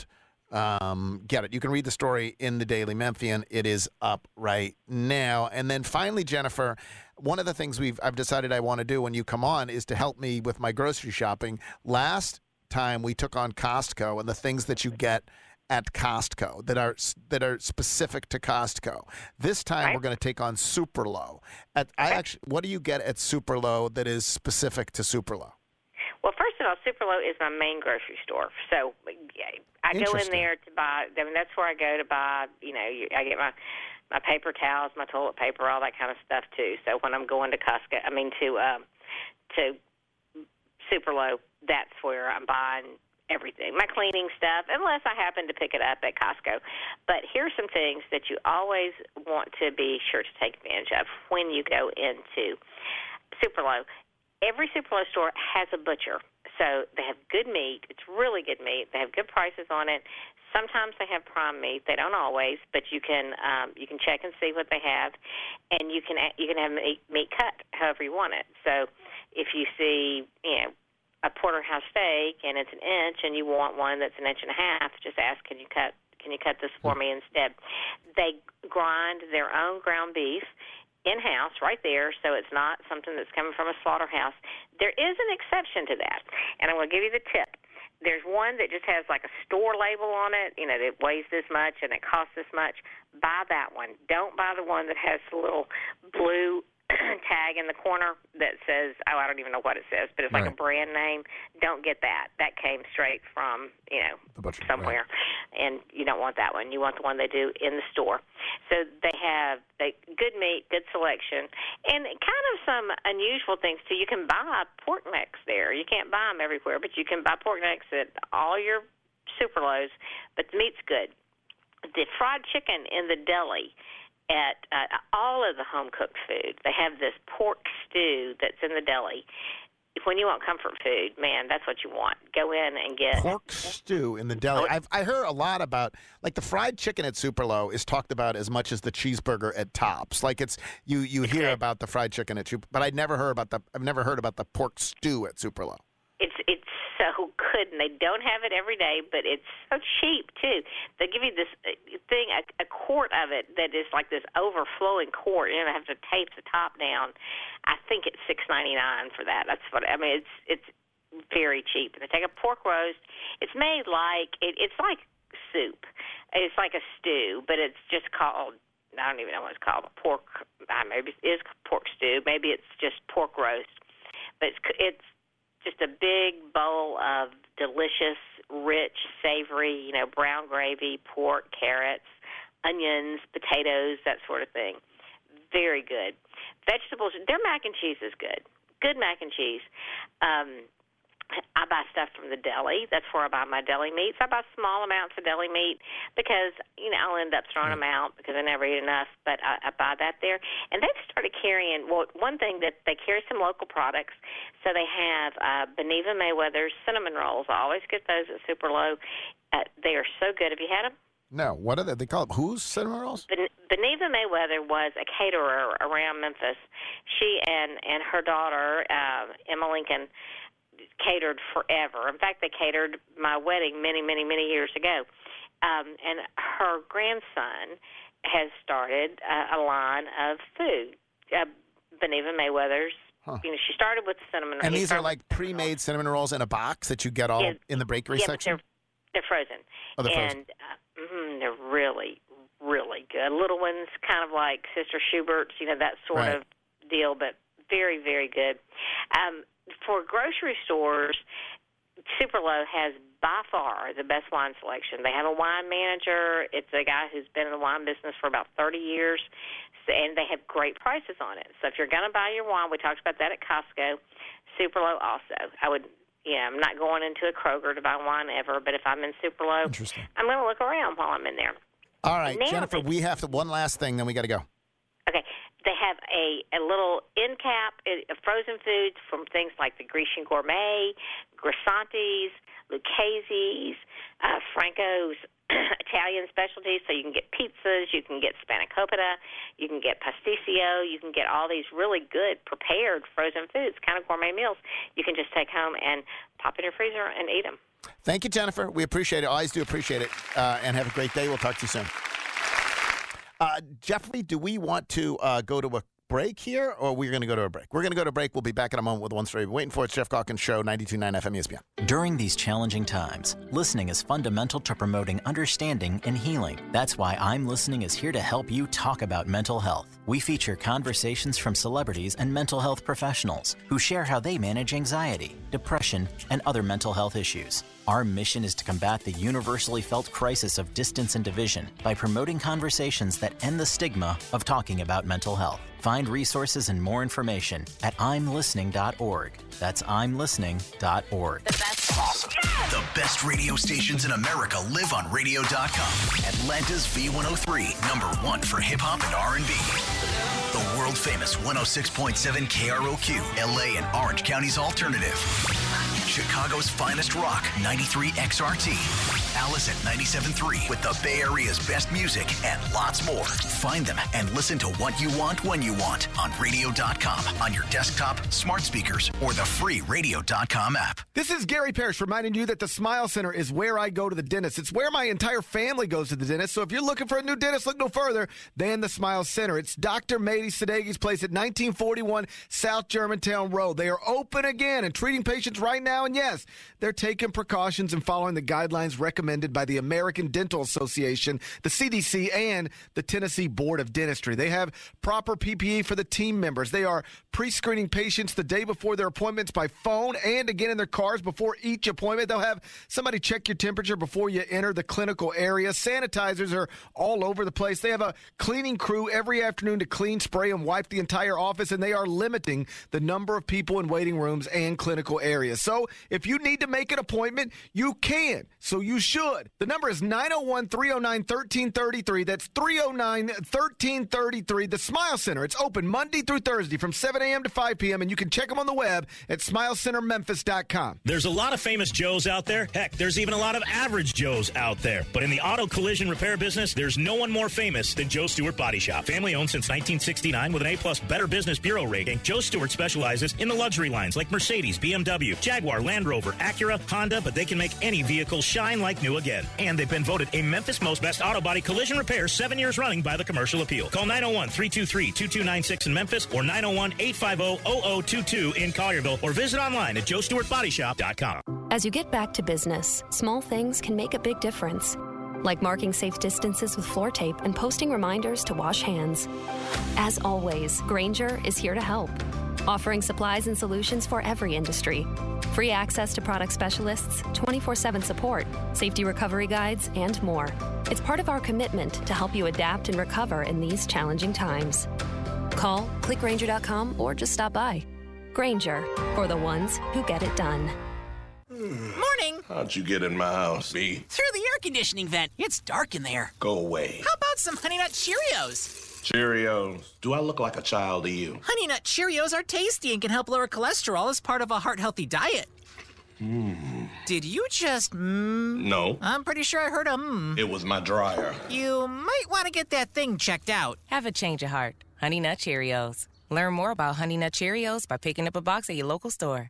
get it? You can read the story in the Daily Memphian. It is up right now. And then finally, Jennifer, one of the things I've decided I want to do when you come on is to help me with my grocery shopping. Last time we took on Costco and the things that you get at Costco that are specific to Costco. This time we're going to take on Superlo. What do you get at Superlo that is specific to Superlo? Well, first of all, Superlo is my main grocery store. So I go in there to buy. That's where I go to buy. I get my paper towels, my toilet paper, all that kind of stuff too. So when I'm going to Costco, to Superlo, that's where I'm buying everything, my cleaning stuff, unless I happen to pick it up at Costco. But here's some things that you always want to be sure to take advantage of when you go into Superlo. Every Superlo store has a butcher, so they have good meat. It's really good meat. They have good prices on it. Sometimes they have prime meat. They don't always, but you can check and see what they have, and you can have meat cut however you want it. So if you see, a porterhouse steak and it's an inch and you want one that's an inch and a half, just ask, can you cut this for me instead? They grind their own ground beef in-house right there, so it's not something that's coming from a slaughterhouse. There is an exception to that, and I'm going to give you the tip. There's one that just has like a store label on it, that weighs this much and it costs this much. Buy that one. Don't buy the one that has the little blue tag in the corner that says, I don't even know what it says, but it's like a brand name. Don't get that. That came straight from, somewhere. And you don't want that one. You want the one they do in the store. So they have good meat, good selection, and kind of some unusual things too. You can buy pork necks there. You can't buy them everywhere, but you can buy pork necks at all your Superlows, but the meat's good. The fried chicken in the deli at all of the home-cooked food, they have this pork stew that's in the deli. When you want comfort food, man, that's what you want. Go in and get pork stew in the deli. I heard a lot about, like, the fried chicken at Superlow is talked about as much as the cheeseburger at Tops. Like, it's you hear about the fried chicken at but I've never heard about the pork stew at Superlow. It's so good, and they don't have it every day, but it's so cheap too. They give you this thing, a quart of it that is like this overflowing quart. You don't have to tape the top down. I think it's $6.99 for that. That's what I mean. It's very cheap. And they take a pork roast. It's made like it's like soup. It's like a stew, but it's just called. I don't even know what it's called. Pork. Maybe it is pork stew. Maybe it's just pork roast. But it's just a big bowl of delicious, rich, savory, brown gravy, pork, carrots, onions, potatoes, that sort of thing. Very good. Vegetables, their mac and cheese is good. Good mac and cheese. I buy stuff from the deli. That's where I buy my deli meats. I buy small amounts of deli meat because, I'll end up throwing them out because I never eat enough, but I buy that there. And they've started carrying, one thing that they carry some local products. So they have Beneva Mayweather's cinnamon rolls. I always get those at Superlow. They are so good. Have you had them? No. What are they? They call them whose cinnamon rolls? Beneva Mayweather was a caterer around Memphis. She and her daughter, Emma Lincoln, catered forever. In fact, they catered my wedding many, many, many years ago. And her grandson has started a line of food. Beneva Mayweather's. She started with cinnamon rolls. And these are like pre-made cinnamon rolls in a box that you get all in the bakery section? They're frozen. Oh, they're frozen. And they're really, really good. Little ones, kind of like Sister Schubert's, that sort of deal, but very, very good. For grocery stores, Superlow has by far the best wine selection. They have a wine manager. It's a guy who's been in the wine business for about 30 years, and they have great prices on it. So if you're going to buy your wine, we talked about that at Costco, Superlow also. I'm not going into a Kroger to buy wine ever, but if I'm in Superlow, I'm going to look around while I'm in there. All right, now, Jennifer, we have one last thing, then we got to go. Okay. They have a little end cap of frozen foods from things like the Grecian Gourmet, Grisanti's, Lucchese's, Franco's Italian specialties. So you can get pizzas, you can get spanakopita, you can get pasticcio, you can get all these really good prepared frozen foods, kind of gourmet meals. You can just take home and pop in your freezer and eat them. Thank you, Jennifer. We appreciate it. Always do appreciate it. And have a great day. We'll talk to you soon. Jeffrey, do we want to go to a break here, or we're going to go to a break? We're going to go to a break. We'll be back in a moment with one story. Waiting for it. Jeff Calkins Show, 92.9 FM ESPN. During these challenging times, listening is fundamental to promoting understanding and healing. That's why I'm Listening is here to help you talk about mental health. We feature conversations from celebrities and mental health professionals who share how they manage anxiety, depression, and other mental health issues. Our mission is to combat the universally felt crisis of distance and division by promoting conversations that end the stigma of talking about mental health. Find resources and more information at imlistening.org. That's imlistening.org. The best radio stations in America live on radio.com. Atlanta's V103, #1 for hip-hop and R&B. The world-famous 106.7 KROQ, LA and Orange County's alternative. Chicago's finest rock, 93 XRT. Alice at 97.3 with the Bay Area's best music and lots more. Find them and listen to What You Want When You Want on radio.com, on your desktop, smart speakers, or the free radio.com app. This is Gary Parrish reminding you that the Smile Center is where I go to the dentist. It's where my entire family goes to the dentist. So if you're looking for a new dentist, look no further than the Smile Center. It's Dr. Mady Sadegi's place at 1941 South Germantown Road. They are open again and treating patients right now. And yes, they're taking precautions and following the guidelines recommended by the American Dental Association, the CDC, and the Tennessee Board of Dentistry. They have proper PPE for the team members. They are pre-screening patients the day before their appointments by phone and again in their cars before each appointment. They'll have somebody check your temperature before you enter the clinical area. Sanitizers are all over the place. They have a cleaning crew every afternoon to clean, spray, and wipe the entire office, and they are limiting the number of people in waiting rooms and clinical areas. So if you need to make an appointment, you can. So you should. The number is 901-309-1333. That's 309-1333. The Smile Center. It's open Monday through Thursday from 7 a.m. to 5 p.m., and you can check them on the web at smilecentermemphis.com. There's a lot of famous Joes out there. Heck, there's even a lot of average Joes out there. But in the auto collision repair business, there's no one more famous than Joe Stewart Body Shop. Family owned since 1969 with an A-plus Better Business Bureau rating, Joe Stewart specializes in the luxury lines like Mercedes, BMW, Jaguar, Land Rover, Acura, Honda, but they can make any vehicle shine like new again. And they've been voted a Memphis Most Best Auto Body Collision Repair 7 years running by the Commercial Appeal. Call 901-323-2296 in Memphis or 901-850-0022 in Collierville, or visit online at joestewartbodyshop.com. As you get back to business, small things can make a big difference. Like marking safe distances with floor tape and posting reminders to wash hands. As always, Grainger is here to help, offering supplies and solutions for every industry. Free access to product specialists, 24/7 support, safety recovery guides, and more. It's part of our commitment to help you adapt and recover in these challenging times. Call, click Grainger.com, or just stop by. Grainger, for the ones who get it done. Morning. How'd you get in my house, B? Through the air conditioning vent. It's dark in there. Go away. How about some Honey Nut Cheerios? Cheerios. Do I look like a child to you? Honey Nut Cheerios are tasty and can help lower cholesterol as part of a heart-healthy diet. Did you just No. I'm pretty sure I heard a It was my dryer. You might want to get that thing checked out. Have a change of heart. Honey Nut Cheerios. Learn more about Honey Nut Cheerios by picking up a box at your local store.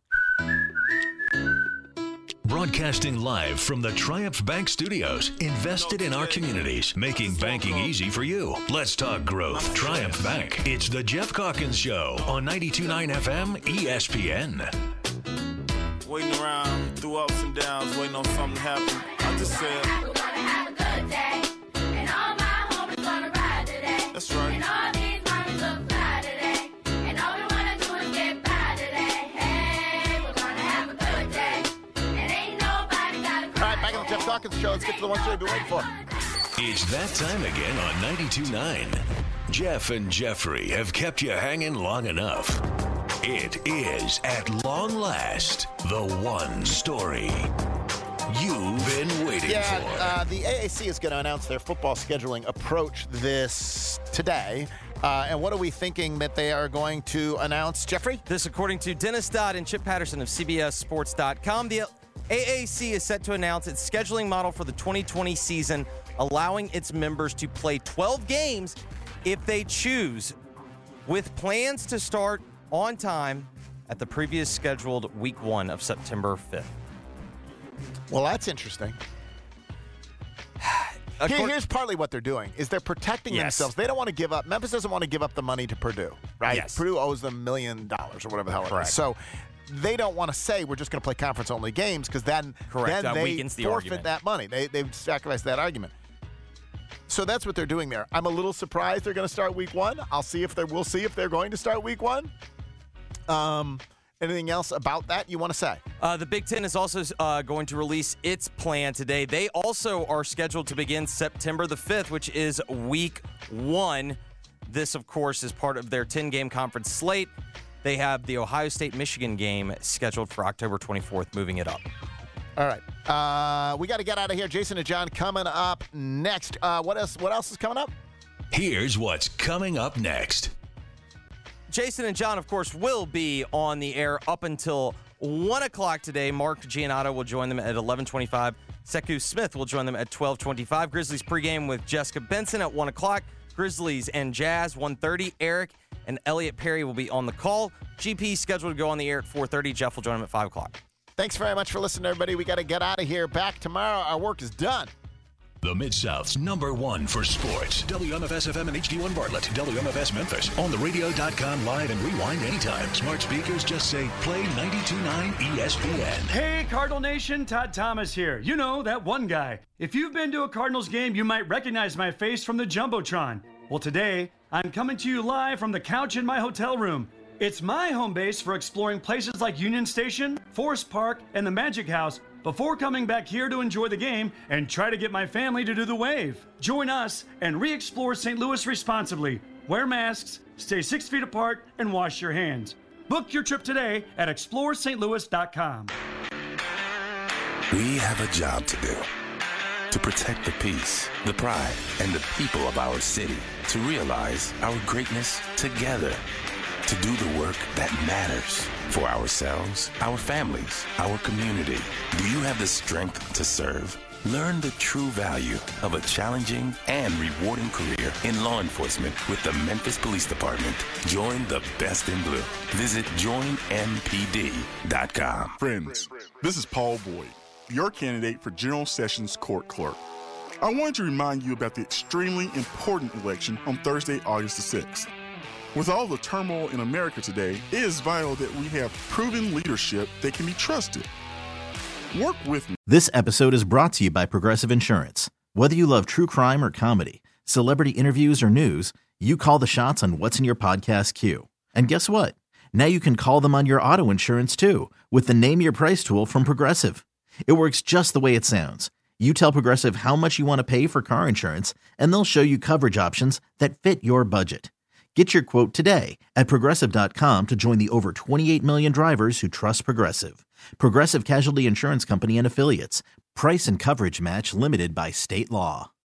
Broadcasting live from the Triumph Bank Studios, invested in our communities, making banking easy for you. Let's talk growth. Triumph Bank. It's the Jeff Calkins Show on 92.9 FM ESPN. Waiting around through ups and downs, waiting on something to happen. I just said, we're gonna have a good day, and all my homies gonna ride today. That's right. And all these mommies look fly today, and all we wanna do is get by today. Hey, we're gonna have a good day, and ain't nobody gotta cry. All right, back on the Jeff Calkins Show. Let's get to the one show we've been waiting for. It's that time again on 92.9. Jeff and Jeffrey have kept you hanging long enough. It is, at long last, the one story you've been waiting for. The AAC is going to announce their football scheduling approach today. And what are we thinking that they are going to announce, Jeffrey? This, according to Dennis Dodd and Chip Patterson of CBSSports.com, the AAC is set to announce its scheduling model for the 2020 season, allowing its members to play 12 games if they choose, with plans to start on time at the previous scheduled week 1 of September 5th. Well, that's interesting. Here's partly what they're doing, is they're protecting themselves. They don't want to give up. Memphis doesn't want to give up the money to Purdue, right? Yes. Purdue owes them $1 million or whatever the hell it is. So they don't want to say we're just going to play conference-only games, because then they forfeit that money. They've sacrificed that argument. So that's what they're doing there. I'm a little surprised they're going to start week 1. We'll see if they're going to start week 1. Anything else about that you want to say? The Big Ten is also going to release its plan today. They also are scheduled to begin September the 5th, which is week 1. This, of course, is part of their 10-game conference slate. They have the Ohio State-Michigan game scheduled for October 24th, moving it up. All right. We got to get out of here. Jason and John coming up next. What else is coming up? Here's what's coming up next. Jason and John, of course, will be on the air up until 1 o'clock today. Mark Giannotto will join them at 11:25. Sekou Smith will join them at 12:25. Grizzlies pregame with Jessica Benson at 1 o'clock. Grizzlies and Jazz, 1:30. Eric and Elliot Perry will be on the call. GP scheduled to go on the air at 4:30. Jeff will join them at 5 o'clock. Thanks very much for listening, everybody. We got to get out of here. Back tomorrow. Our work is done. The Mid-South's #1 for sports. WMFS-FM and HD1 Bartlett. WMFS Memphis. On the radio.com live and rewind anytime. Smart speakers just say play 92.9 ESPN. Hey, Cardinal Nation. Todd Thomas here. You know, that one guy. If you've been to a Cardinals game, you might recognize my face from the Jumbotron. Well, today, I'm coming to you live from the couch in my hotel room. It's my home base for exploring places like Union Station, Forest Park, and the Magic House before coming back here to enjoy the game and try to get my family to do the wave. Join us and re-explore St. Louis responsibly. Wear masks, stay 6 feet apart, and wash your hands. Book your trip today at ExploreSt.Louis.com. We have a job to do. To protect the peace, the pride, and the people of our city. To realize our greatness together. To do the work that matters for ourselves, our families, our community. Do you have the strength to serve? Learn the true value of a challenging and rewarding career in law enforcement with the Memphis Police Department. Join the best in blue. Visit joinmpd.com. Friends, this is Paul Boyd, your candidate for General Sessions Court Clerk. I wanted to remind you about the extremely important election on Thursday, August the 6th. With all the turmoil in America today, it is vital that we have proven leadership that can be trusted. Work with me. This episode is brought to you by Progressive Insurance. Whether you love true crime or comedy, celebrity interviews or news, you call the shots on what's in your podcast queue. And guess what? Now you can call them on your auto insurance too with the Name Your Price tool from Progressive. It works just the way it sounds. You tell Progressive how much you want to pay for car insurance, and they'll show you coverage options that fit your budget. Get your quote today at Progressive.com to join the over 28 million drivers who trust Progressive. Progressive Casualty Insurance Company and Affiliates. Price and coverage match limited by state law.